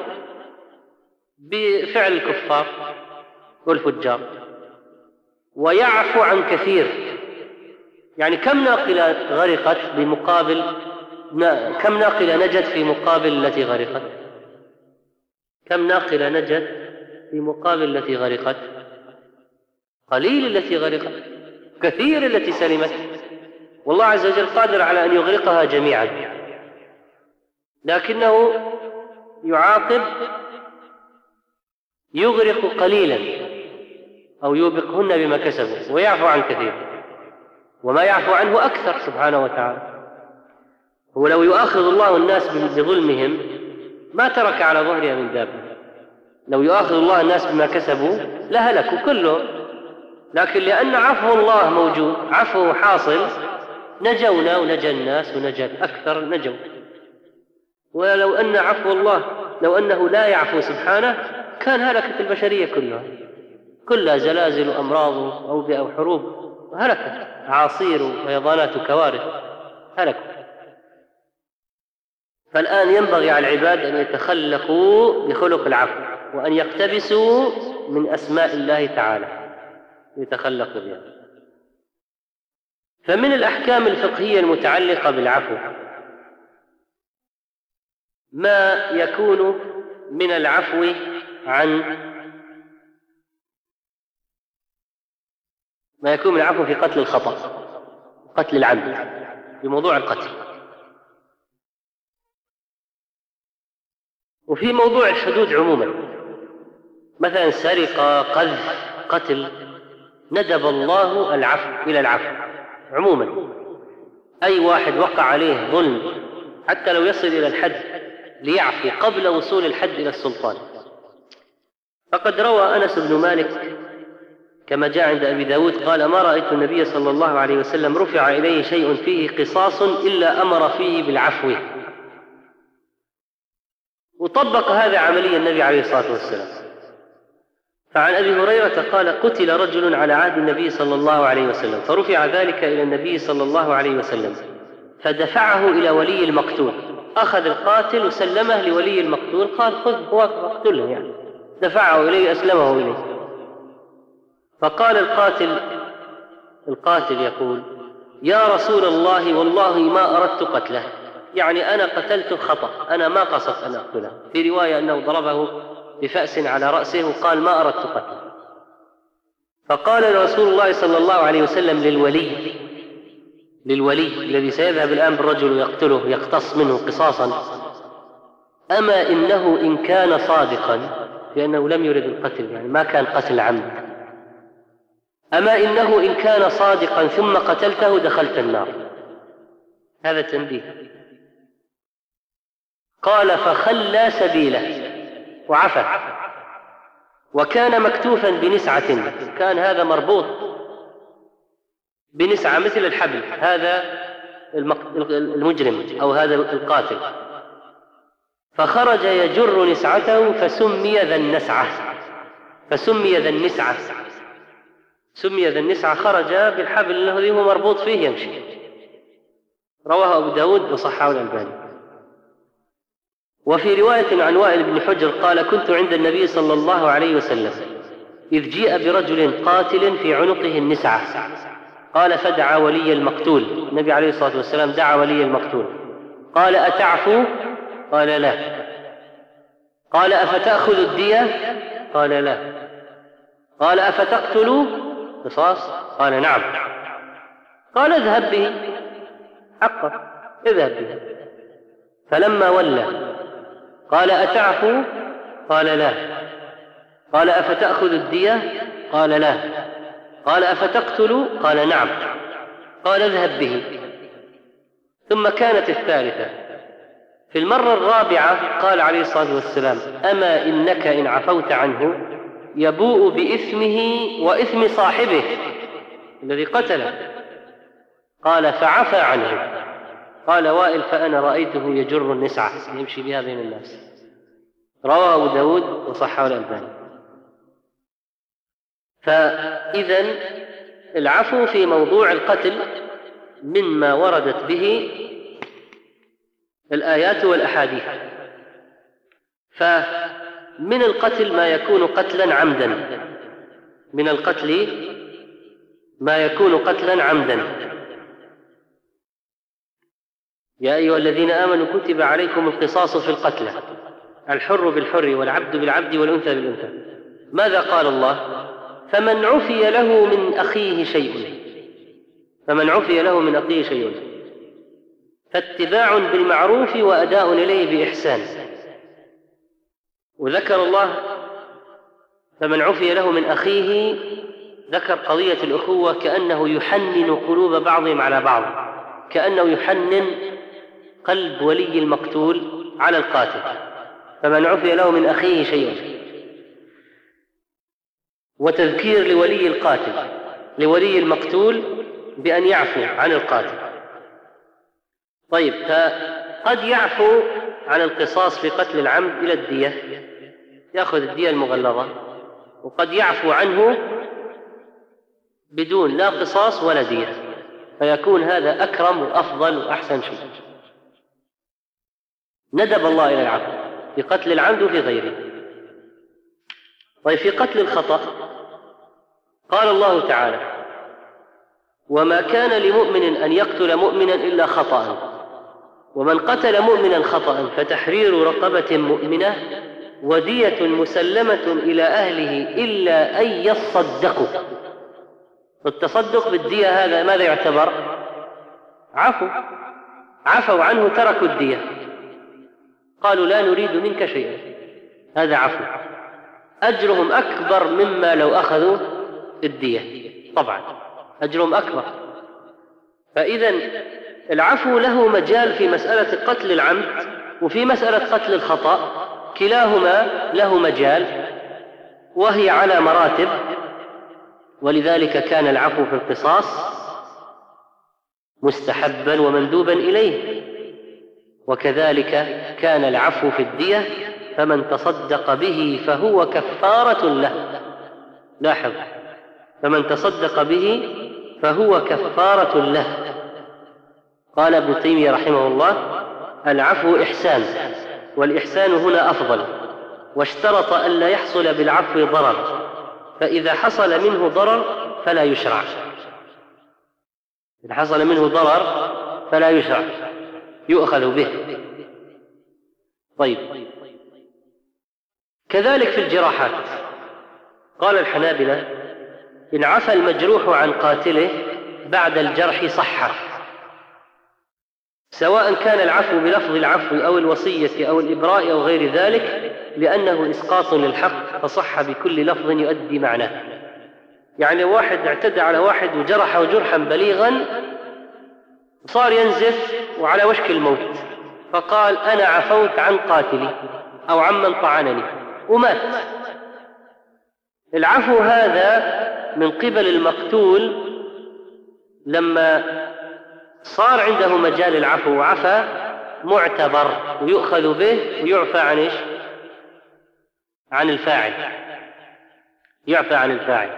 بفعل الكفار والفجار. ويعفو عن كثير، يعني كم ناقلة غرقت بمقابل كم ناقلة نجت في مقابل التي غرقت؟ كم ناقلة نجت في مقابل التي غرقت؟ قليل التي غرقت. كثير التي سلمت، والله عز وجل قادر على أن يغرقها جميعا، لكنه يعاقب، يغرق قليلا أو يوبقهن بما كسبوا ويعفو عن كثير، وما يعفو عنه أكثر سبحانه وتعالى. ولو يؤاخذ الله الناس بظلمهم ما ترك على ظهرها من دابة، لو يؤاخذ الله الناس بما كسبوا لهلكوا كله، لكن لأن عفو الله موجود، عفو حاصل، نجونا ونجى الناس ونجى الأكثر نجوا. ولو أن عفو الله، لو أنه لا يعفو سبحانه كان هلكت البشرية كلها، كلها زلازل وأمراض وأوبئة وحروب، هلكت عاصير وفيضانات وكوارث، هلكوا. فالآن ينبغي على العباد أن يتخلقوا بخلق العفو، وأن يقتبسوا من أسماء الله تعالى يتخلقوا بها. فمن الأحكام الفقهية المتعلقة بالعفو ما يكون من العفو عن ما يكون من العفو في قتل الخطأ، قتل العمد، بموضوع القتل. وفي موضوع الحدود عموما، مثلا سرقة، قذف، قتل، ندب الله العفو إلى العفو عموما. أي واحد وقع عليه ظلم حتى لو يصل إلى الحد ليعفو قبل وصول الحد إلى السلطان. فقد روى أنس بن مالك كما جاء عند أبي داود قال: ما رأيت النبي صلى الله عليه وسلم رفع إليه شيء فيه قصاص إلا أمر فيه بالعفو. وطبق هذا عمليا النبي عليه الصلاة والسلام. فعن أبي هريرة قال: قتل رجل على عهد النبي صلى الله عليه وسلم، فرفع ذلك إلى النبي صلى الله عليه وسلم، فدفعه إلى ولي المقتول، أخذ القاتل وسلمه لولي المقتول، قال: خذ هو اقتله، يعني دفعه إليه، أسلمه إليه. فقال القاتل القاتل يقول: يا رسول الله، والله ما أردت قتله، يعني أنا قتلت خطأ، أنا ما قصدت أن أقتله. في رواية أنه ضربه بفأس على رأسه وقال: ما أردت قتله. فقال رسول الله صلى الله عليه وسلم للولي للولي الذي سيذهب الآن بالرجل ويقتله، يقتص منه قصاصا: أما إنه إن كان صادقا، لأنه لم يرد القتل، يعني ما كان قتل عمد، أما إنه إن كان صادقا ثم قتلته دخلت النار. هذا تنبيه. قال: فخلى سبيله وعفى، وكان مكتوفا بنسعة، كان هذا مربوط بنسعة مثل الحبل، هذا المجرم أو هذا القاتل، فخرج يجر نسعته فسمي ذا النسعة، فسمي ذا النسعة، سمي ذا النسعة، خرج بالحبل الذي هو مربوط فيه يمشي. رواه أبو داود وصححه الألباني. وفي رواية عن وائل بن حجر قال: كنت عند النبي صلى الله عليه وسلم إذ جيء برجل قاتل في عنقه النسعة، قال: فدعا ولي المقتول، النبي عليه الصلاة والسلام دعا ولي المقتول، قال: أتعفو؟ قال: لا. قال: أفتأخذ الدية؟ قال: لا. قال: أفتقتل قصاص؟ قال: نعم. قال: اذهب به، حقا اذهب به. فلما ولى قال: أتعفو؟ قال: لا. قال: أفتأخذ الدية؟ قال: لا. قال: أفتقتل؟ قال: نعم. قال: اذهب به. ثم كانت الثالثة. في المرة الرابعة قال عليه الصلاة والسلام: أما إنك إن عفوت عنه يبوء بإثمه وإثم صاحبه الذي قتله. قال: فعفى عنه. قال وائل: فأنا رأيته يجر النسعة، يمشي بها بين الناس. رواه أبو داود وصححه الألباني. فإذن العفو في موضوع القتل مما وردت به الآيات والأحاديث. فمن القتل ما يكون قتلا عمدا، من القتل ما يكون قتلا عمدا. يا أيها الذين آمنوا كتب عليكم القصاص في القتلى، الحر بالحر والعبد بالعبد والأنثى بالأنثى. ماذا قال الله؟ فمن عفي له من أخيه شيء فمن عفي له من أخيه شيء فاتباع بالمعروف وأداء إليه بإحسان. وذكر الله فمن عفي له من أخيه، ذكر قضية الأخوة كأنه يحنن قلوب بعضهم على بعض، كأنه يحنن قلب ولي المقتول على القاتل. فمن عفي له من أخيه شيء، وتذكير لولي القاتل لولي المقتول بأن يعفو عن القاتل. طيب، فقد يعفو عن القصاص في قتل العمد إلى الدية، يأخذ الدية المغلظة، وقد يعفو عنه بدون لا قصاص ولا دية، فيكون هذا أكرم وأفضل وأحسن شيء. ندب الله إلى العفو في قتل العمد وفي غيره. طيب، في قتل الخطأ قال الله تعالى: وما كان لمؤمن أن يقتل مؤمنا إلا خطأ، ومن قتل مؤمنا خطأ فتحرير رقبة مؤمنة ودية مسلمة إلى أهله إلا أن يصدقوا. التصدق بالدية هذا ماذا يعتبر؟ عفو، عفوا عنه، تركوا الدية، قالوا لا نريد منك شيئا، هذا عفو، أجرهم أكبر مما لو أخذوا الدية، طبعا أجرهم أكبر. فإذا العفو له مجال في مسألة قتل العمد وفي مسألة قتل الخطأ، كلاهما له مجال وهي على مراتب، ولذلك كان العفو في القصاص مستحبا ومندوبا إليه، وكذلك كان العفو في الدية، فمن تصدق به فهو كفارة له. لاحظ، فمن تصدق به فهو كفارة له. قال ابن تيمية رحمه الله: العفو إحسان، والإحسان هنا أفضل، واشترط أن لا يحصل بالعفو ضرر، فإذا حصل منه ضرر فلا يشرع. إذا حصل منه ضرر فلا يشرع، يؤخذ به. طيب، كذلك في الجراحات قال الحنابلة: إن عفى المجروح عن قاتله بعد الجرح صح، سواء كان العفو بلفظ العفو أو الوصية أو الإبراء أو غير ذلك، لأنه إسقاط للحق فصح بكل لفظ يؤدي معناه. يعني واحد اعتدى على واحد وجرحه جرحا بليغا، صار ينزف وعلى وشك الموت، فقال: أنا عفوت عن قاتلي أو عمن طعنني، ومات. العفو هذا من قبل المقتول لما صار عنده مجال العفو وعفى معتبر، ويؤخذ به ويعفى عن إيش؟ عن الفاعل، يعفى عن الفاعل.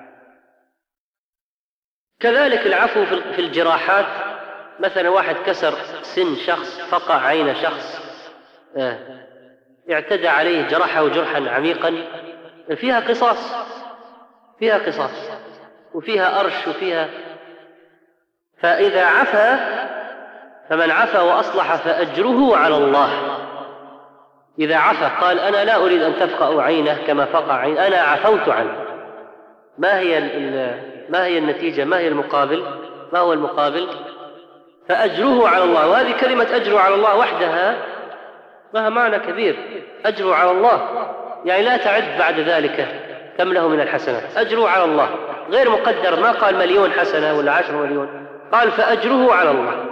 كذلك العفو في الجراحات، مثلا واحد كسر سن شخص، فقع عين شخص، اه اعتدى عليه، جرحه جرحا عميقا، فيها قصاص، فيها قصاص وفيها أرش وفيها. فإذا عفى، فمن عفى وأصلح فأجره على الله. إذا عفى قال: أنا لا أريد أن تفقأ عينه كما فقع عين، أنا عفوت عنه. ما هي ما هي النتيجة؟ ما هي المقابل؟ ما هو المقابل؟ فأجره على الله. وهذه كلمة أجره على الله وحدها لها معنى كبير. أجره على الله يعني لا تعد بعد ذلك كم له من الحسنات، أجره على الله غير مقدر، ما قال مليون حسنة ولا عشر مليون، قال فأجره على الله.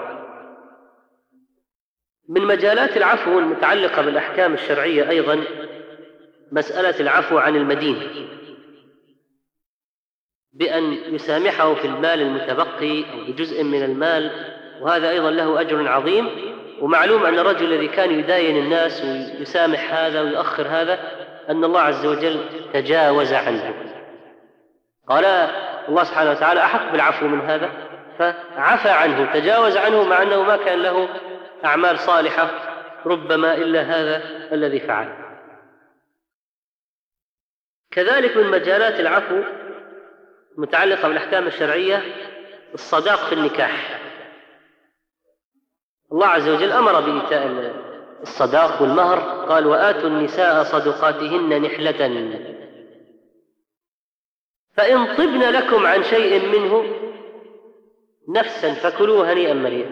من مجالات العفو المتعلقة بالأحكام الشرعية أيضا مسألة العفو عن المدين، بأن يسامحه في المال المتبقي أو بجزء من المال، وهذا أيضا له أجر عظيم. ومعلوم أن الرجل الذي كان يداين الناس ويسامح هذا ويؤخر هذا، أن الله عز وجل تجاوز عنه. قال الله سبحانه وتعالى: أحق بالعفو من هذا، فعفى عنه، تجاوز عنه، مع أنه ما كان له أعمال صالحة ربما إلا هذا الذي فعل. كذلك من مجالات العفو متعلقة بالأحكام الشرعية الصداق في النكاح. الله عز وجل أمر بإيتاء الصداق والمهر، قال: وآتوا النساء صدقاتهن نحلة فإن طبن لكم عن شيء منه نفسا فكلوا هنيئا مريئا.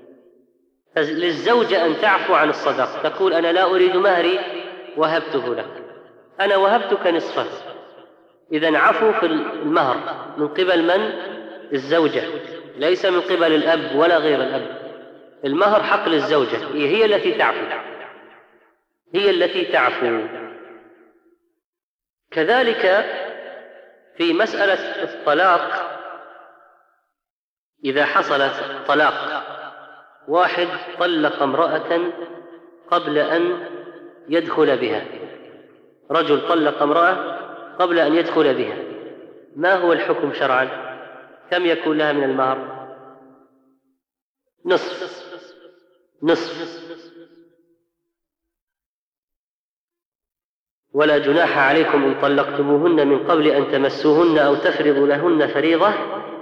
للزوجة أن تعفو عن الصداق، تقول أنا لا أريد مهري وهبته لك، أنا وهبتك نصفه. إذن عفو في المهر من قبل من؟ الزوجة، ليس من قبل الأب ولا غير الأب. المهر حق للزوجة، هي التي تعفو، هي التي تعفو. كذلك في مسألة الطلاق، إذا حصل طلاق، واحد طلق امرأة قبل أن يدخل بها، رجل طلق امرأة قبل أن يدخل بها، ما هو الحكم شرعا؟ كم يكون لها من المهر؟ نصف نصف. ولا جناح عليكم إن طلقتموهن من قبل أن تمسوهن أو تفرضوا لهن فريضة.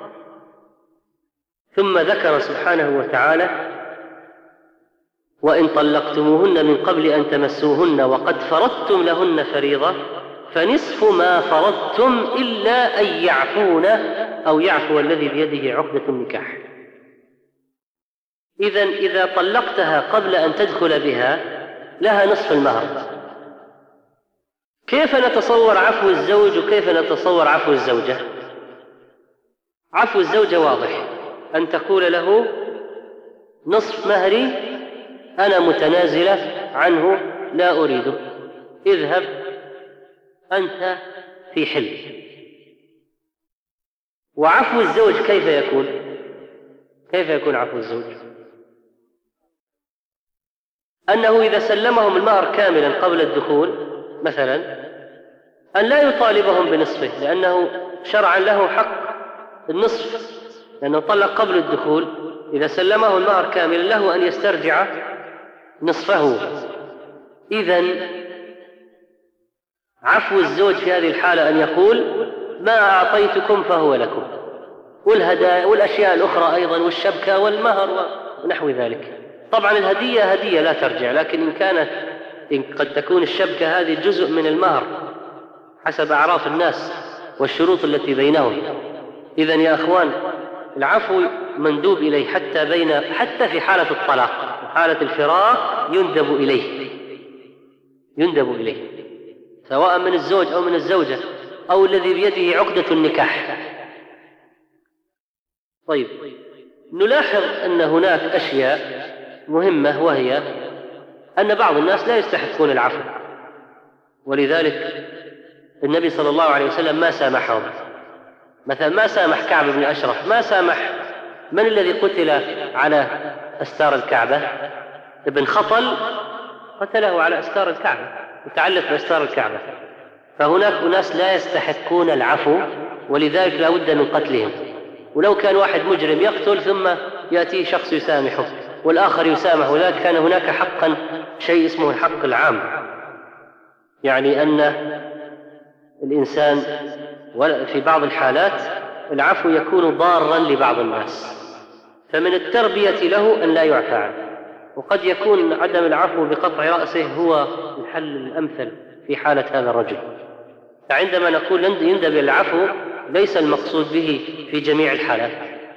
ثم ذكر سبحانه وتعالى وإن طلقتموهن من قبل أن تمسوهن وقد فرضتم لهن فريضة فنصف ما فرضتم إلا أن يعفون أو يعفو الذي بيده عقدة النكاح. إذن إذا طلقتها قبل أن تدخل بها لها نصف المهر. كيف نتصور عفو الزوج وكيف نتصور عفو الزوجة؟ عفو الزوجة واضح، أن تقول له نصف مهري أنا متنازلة عنه لا أريده، اذهب أنت في حل. وعفو الزوج كيف يكون؟ كيف يكون عفو الزوج؟ أنه إذا سلمهم المهر كاملا قبل الدخول مثلا أن لا يطالبهم بنصفه، لأنه شرعا له حق النصف، لأنه طلق قبل الدخول. إذا سلمه المهر كاملا له أن يسترجع نصفه. إذن عفو الزوج في هذه الحالة أن يقول ما أعطيتكم فهو لكم، والهدايا والأشياء الأخرى أيضا والشبكة والمهر ونحو ذلك. طبعا الهدية هدية لا ترجع، لكن إن كانت إن قد تكون الشبكة هذه جزء من المهر حسب أعراف الناس والشروط التي بينهم. إذن يا أخوان العفو مندوب إليه حتى بين حتى في حالة الطلاق وحالة الفراق يندب إليه، يندب إليه سواء من الزوج أو من الزوجة أو الذي بيده عقدة النكاح. طيب، نلاحظ أن هناك أشياء مهمة، وهي أن بعض الناس لا يستحقون العفو، ولذلك النبي صلى الله عليه وسلم ما سامحهم. مثلا ما سامح كعب بن أشرف، ما سامح من الذي قتل على أستار الكعبة؟ ابن خطل قتله على أستار الكعبة، متعلق بأستار الكعبة. فهناك أناس لا يستحقون العفو، ولذلك لا بد من قتلهم. ولو كان واحد مجرم يقتل ثم يأتي شخص يسامحه والآخر يسامح، ولذلك كان هناك حقا شيء اسمه الحق العام، يعني أن الإنسان في بعض الحالات العفو يكون ضارا لبعض الناس، فمن التربية له أن لا يعفى عنه. وقد يكون عدم العفو بقطع رأسه هو الحل الأمثل في حالة هذا الرجل. فعندما نقول يندب العفو ليس المقصود به في جميع الحالات.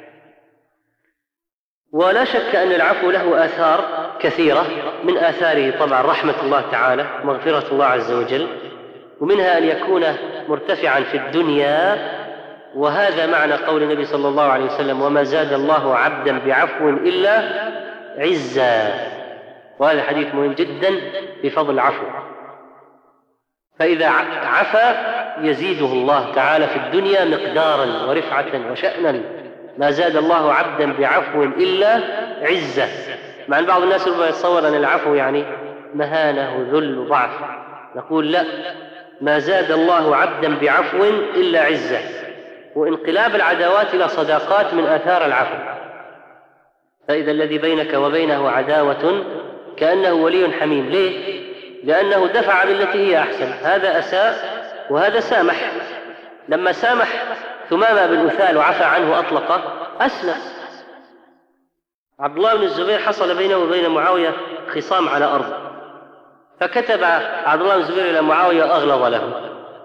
ولا شك أن العفو له آثار كثيرة، من آثاره طبعا رحمة الله تعالى، مغفرة الله عز وجل، ومنها أن يكون مرتفعا في الدنيا. وهذا معنى قول النبي صلى الله عليه وسلم وما زاد الله عبدا بعفو إلا عزا، وهذا حديث مهم جدا بفضل العفو. فإذا عفا يزيده الله تعالى في الدنيا مقدارا ورفعة وشأنا. ما زاد الله عبدا بعفو إلا عزة. مع أن بعض الناس ربما يتصور أن العفو يعني مهانة ذل وضعف، نقول لا، ما زاد الله عبدا بعفو إلا عزة. وانقلاب العداوات إلى صداقات من آثار العفو. فإذا الذي بينك وبينه عداوة كأنه ولي حميم. ليه؟ لأنه دفع بالتي هي أحسن، هذا أساء وهذا سامح. لما سامح ثمامة بن أثال وعفى عنه أطلقه أسلم. عبد الله بن الزبير حصل بينه وبين معاوية خصام على أرض، فكتب عبد الله بن الزبير إلى معاوية أغلظ له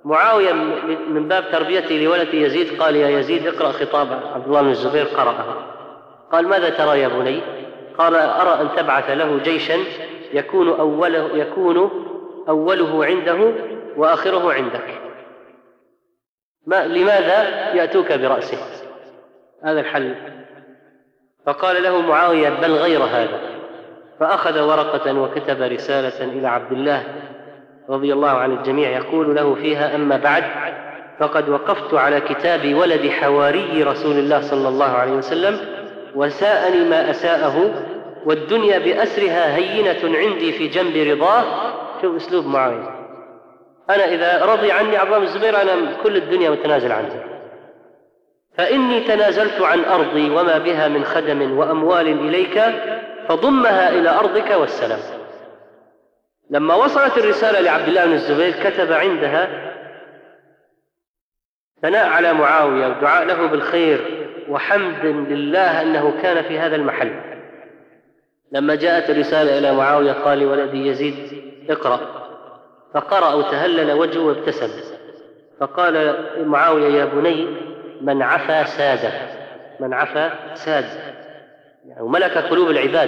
معاوية من باب تربيته لولده يزيد قال: يا يزيد اقرأ خطاب عبد الله بن الزبير. قرأها. قال: ماذا ترى يا بني؟ قال: أرى أن تبعث له جيشا يكون أوله, يكون أوله عنده وآخره عندك. ما لماذا يأتوك برأسه؟ هذا الحل. فقال له معاوية: بل غير هذا. فأخذ ورقة وكتب رسالة إلى عبد الله رضي الله عن الجميع يقول له فيها: أما بعد، فقد وقفت على كتاب ولد حواري رسول الله صلى الله عليه وسلم، وساءني ما أساءه، والدنيا بأسرها هينة عندي في جنب رضاه. شوف أسلوب معاوية: أنا إذا رضي عني عبد الله بن الزبير أنا كل الدنيا متنازل عنها، فإني تنازلت عن أرضي وما بها من خدم وأموال إليك، فضمها إلى أرضك والسلام. لما وصلت الرسالة لعبد الله بن الزبير كتب عندها ثناء على معاوية ودعاء له بالخير وحمد لله أنه كان في هذا المحل. لما جاءت الرسالة إلى معاوية قال لولدي يزيد: اقرأ. فقرأ وتهلل وجهه وابتسم. فقال معاوية: يا بني، من عفا ساد، من عفا ساد، يعني وملك قلوب العباد.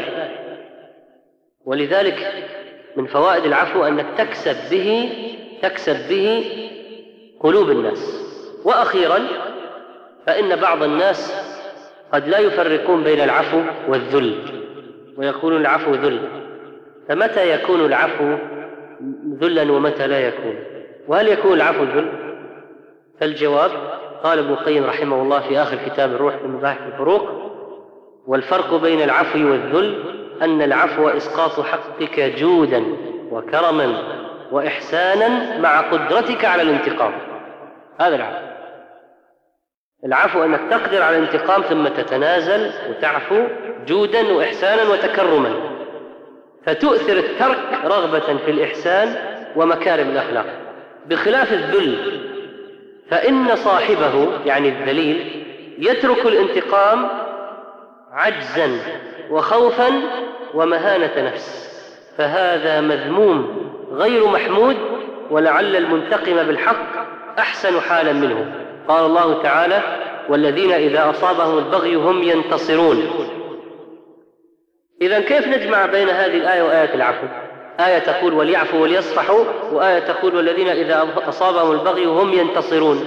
ولذلك من فوائد العفو أنك تكسب به تكسب به قلوب الناس. وأخيرا، فإن بعض الناس قد لا يفرقون بين العفو والذل، ويقولون العفو ذل. فمتى يكون العفو ذلا ومتى لا يكون؟ وهل يكون العفو ذل؟ فالجواب: قال ابن القيم رحمه الله في آخر كتاب الروح في مباحث الفروق: والفرق بين العفو والذل أن العفو إسقاط حقك جودا وكرما وإحسانا مع قدرتك على الانتقام. هذا العفو. العفو أنك تقدر على الانتقام ثم تتنازل وتعفو جودا وإحسانا وتكرما، فتؤثر الترك رغبة في الإحسان ومكارم الأخلاق، بخلاف الذل فإن صاحبه يعني الذليل يترك الانتقام عجزا وخوفا ومهانة نفس، فهذا مذموم غير محمود، ولعل المنتقم بالحق أحسن حالا منه. قال الله تعالى: والذين إذا أصابهم البغي هم ينتصرون. إذن كيف نجمع بين هذه الآية وآية العفو؟ آية تقول وليعفوا وليصفحوا، وآية تقول والذين إذا أصابهم البغي هم ينتصرون.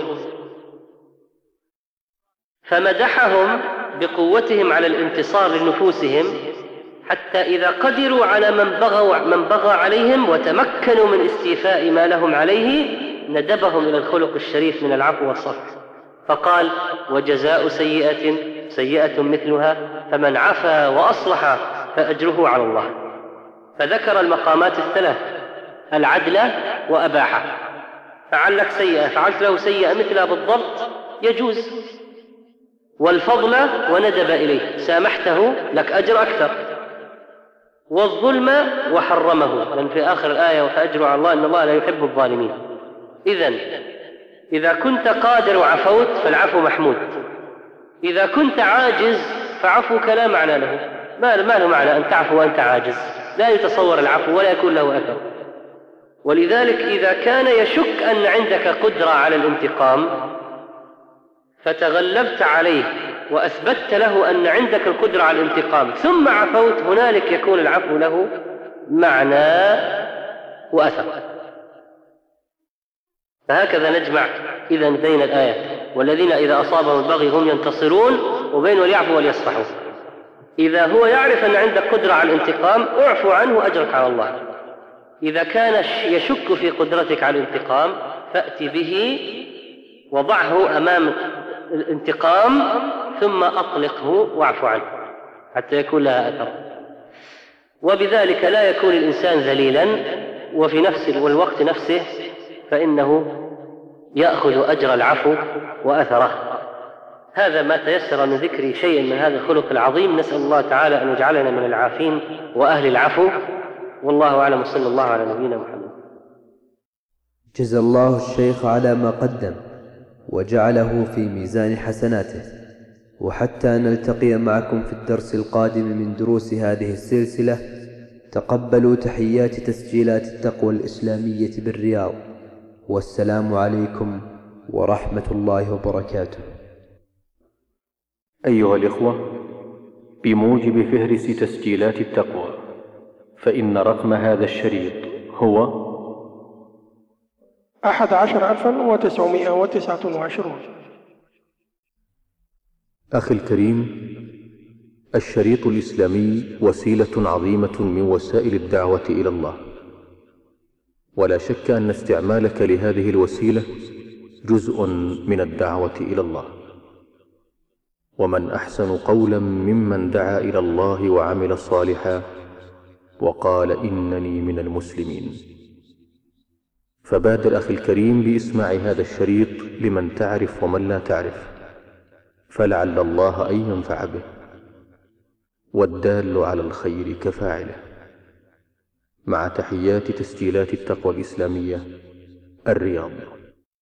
فمدحهم بقوتهم على الانتصار لنفوسهم، حتى إذا قدروا على من بغوا من بغى عليهم وتمكنوا من استيفاء ما لهم عليه ندبهم إلى الخلق الشريف من العفو والصفح. فقال: وجزاء سيئة سيئة مثلها، فمن عفا وأصلح فأجره على الله. فذكر المقامات الثلاث: العدل وأباحه. فعلك سيئة فعلت له سيئة مثلها بالضبط يجوز، والفضل وندب إليه سامحته لك أجر أكثر، والظلم وحرمه، لأن في آخر الآية فأجره على الله إن الله لا يحب الظالمين. إذن إذا كنت قادر وعفوت فالعفو محمود، إذا كنت عاجز فعفوك لا معنى له. ما له معنى أن تعفو وأنت عاجز؟ لا يتصور العفو ولا يكون له أثر. ولذلك إذا كان يشك أن عندك قدرة على الانتقام فتغلبت عليه وأثبتت له أن عندك القدرة على الانتقام ثم عفوت، هنالك يكون العفو له معنى وأثر. فهكذا نجمع إذن بين الآية والذين إذا أصابهم البغي هم ينتصرون وبين وليعفوا وليصفحوا. إذا هو يعرف أن عندك قدرة على الانتقام اعفو عنه أجرك على الله. إذا كان يشك في قدرتك على الانتقام فأتي به وضعه أمام الانتقام ثم أطلقه واعف عنه حتى يكون لها أثر. وبذلك لا يكون الإنسان ذليلا، وفي نفس والوقت نفسه فإنه يأخذ أجر العفو وأثره. هذا ما تيسر من ذكر شيء من هذا الخلق العظيم. نسأل الله تعالى أن يجعلنا من العافين وأهل العفو، والله أعلم. صلى الله على نبينا محمد. جزا الله الشيخ على ما قدم وجعله في ميزان حسناته. وحتى نلتقي معكم في الدرس القادم من دروس هذه السلسلة، تقبلوا تحيات تسجيلات التقوى الإسلامية بالرياض، والسلام عليكم ورحمة الله وبركاته. أيها الإخوة، بموجب فهرس تسجيلات التقوى، فإن رقم هذا الشريط هو أحد عشر ألفا وتسعمائة وتسعة وعشرون. أخي الكريم، الشريط الإسلامي وسيلة عظيمة من وسائل الدعوة إلى الله، ولا شك أن استعمالك لهذه الوسيلة جزء من الدعوة إلى الله. ومن أحسن قولا ممن دعا إلى الله وعمل صالحا وقال إنني من المسلمين. فبادر أخي الكريم بإسماع هذا الشريط لمن تعرف ومن لا تعرف، فلعل الله أن ينفع به، والدال على الخير كفاعله. مع تحيات تسجيلات التقوى الإسلامية، الرياض.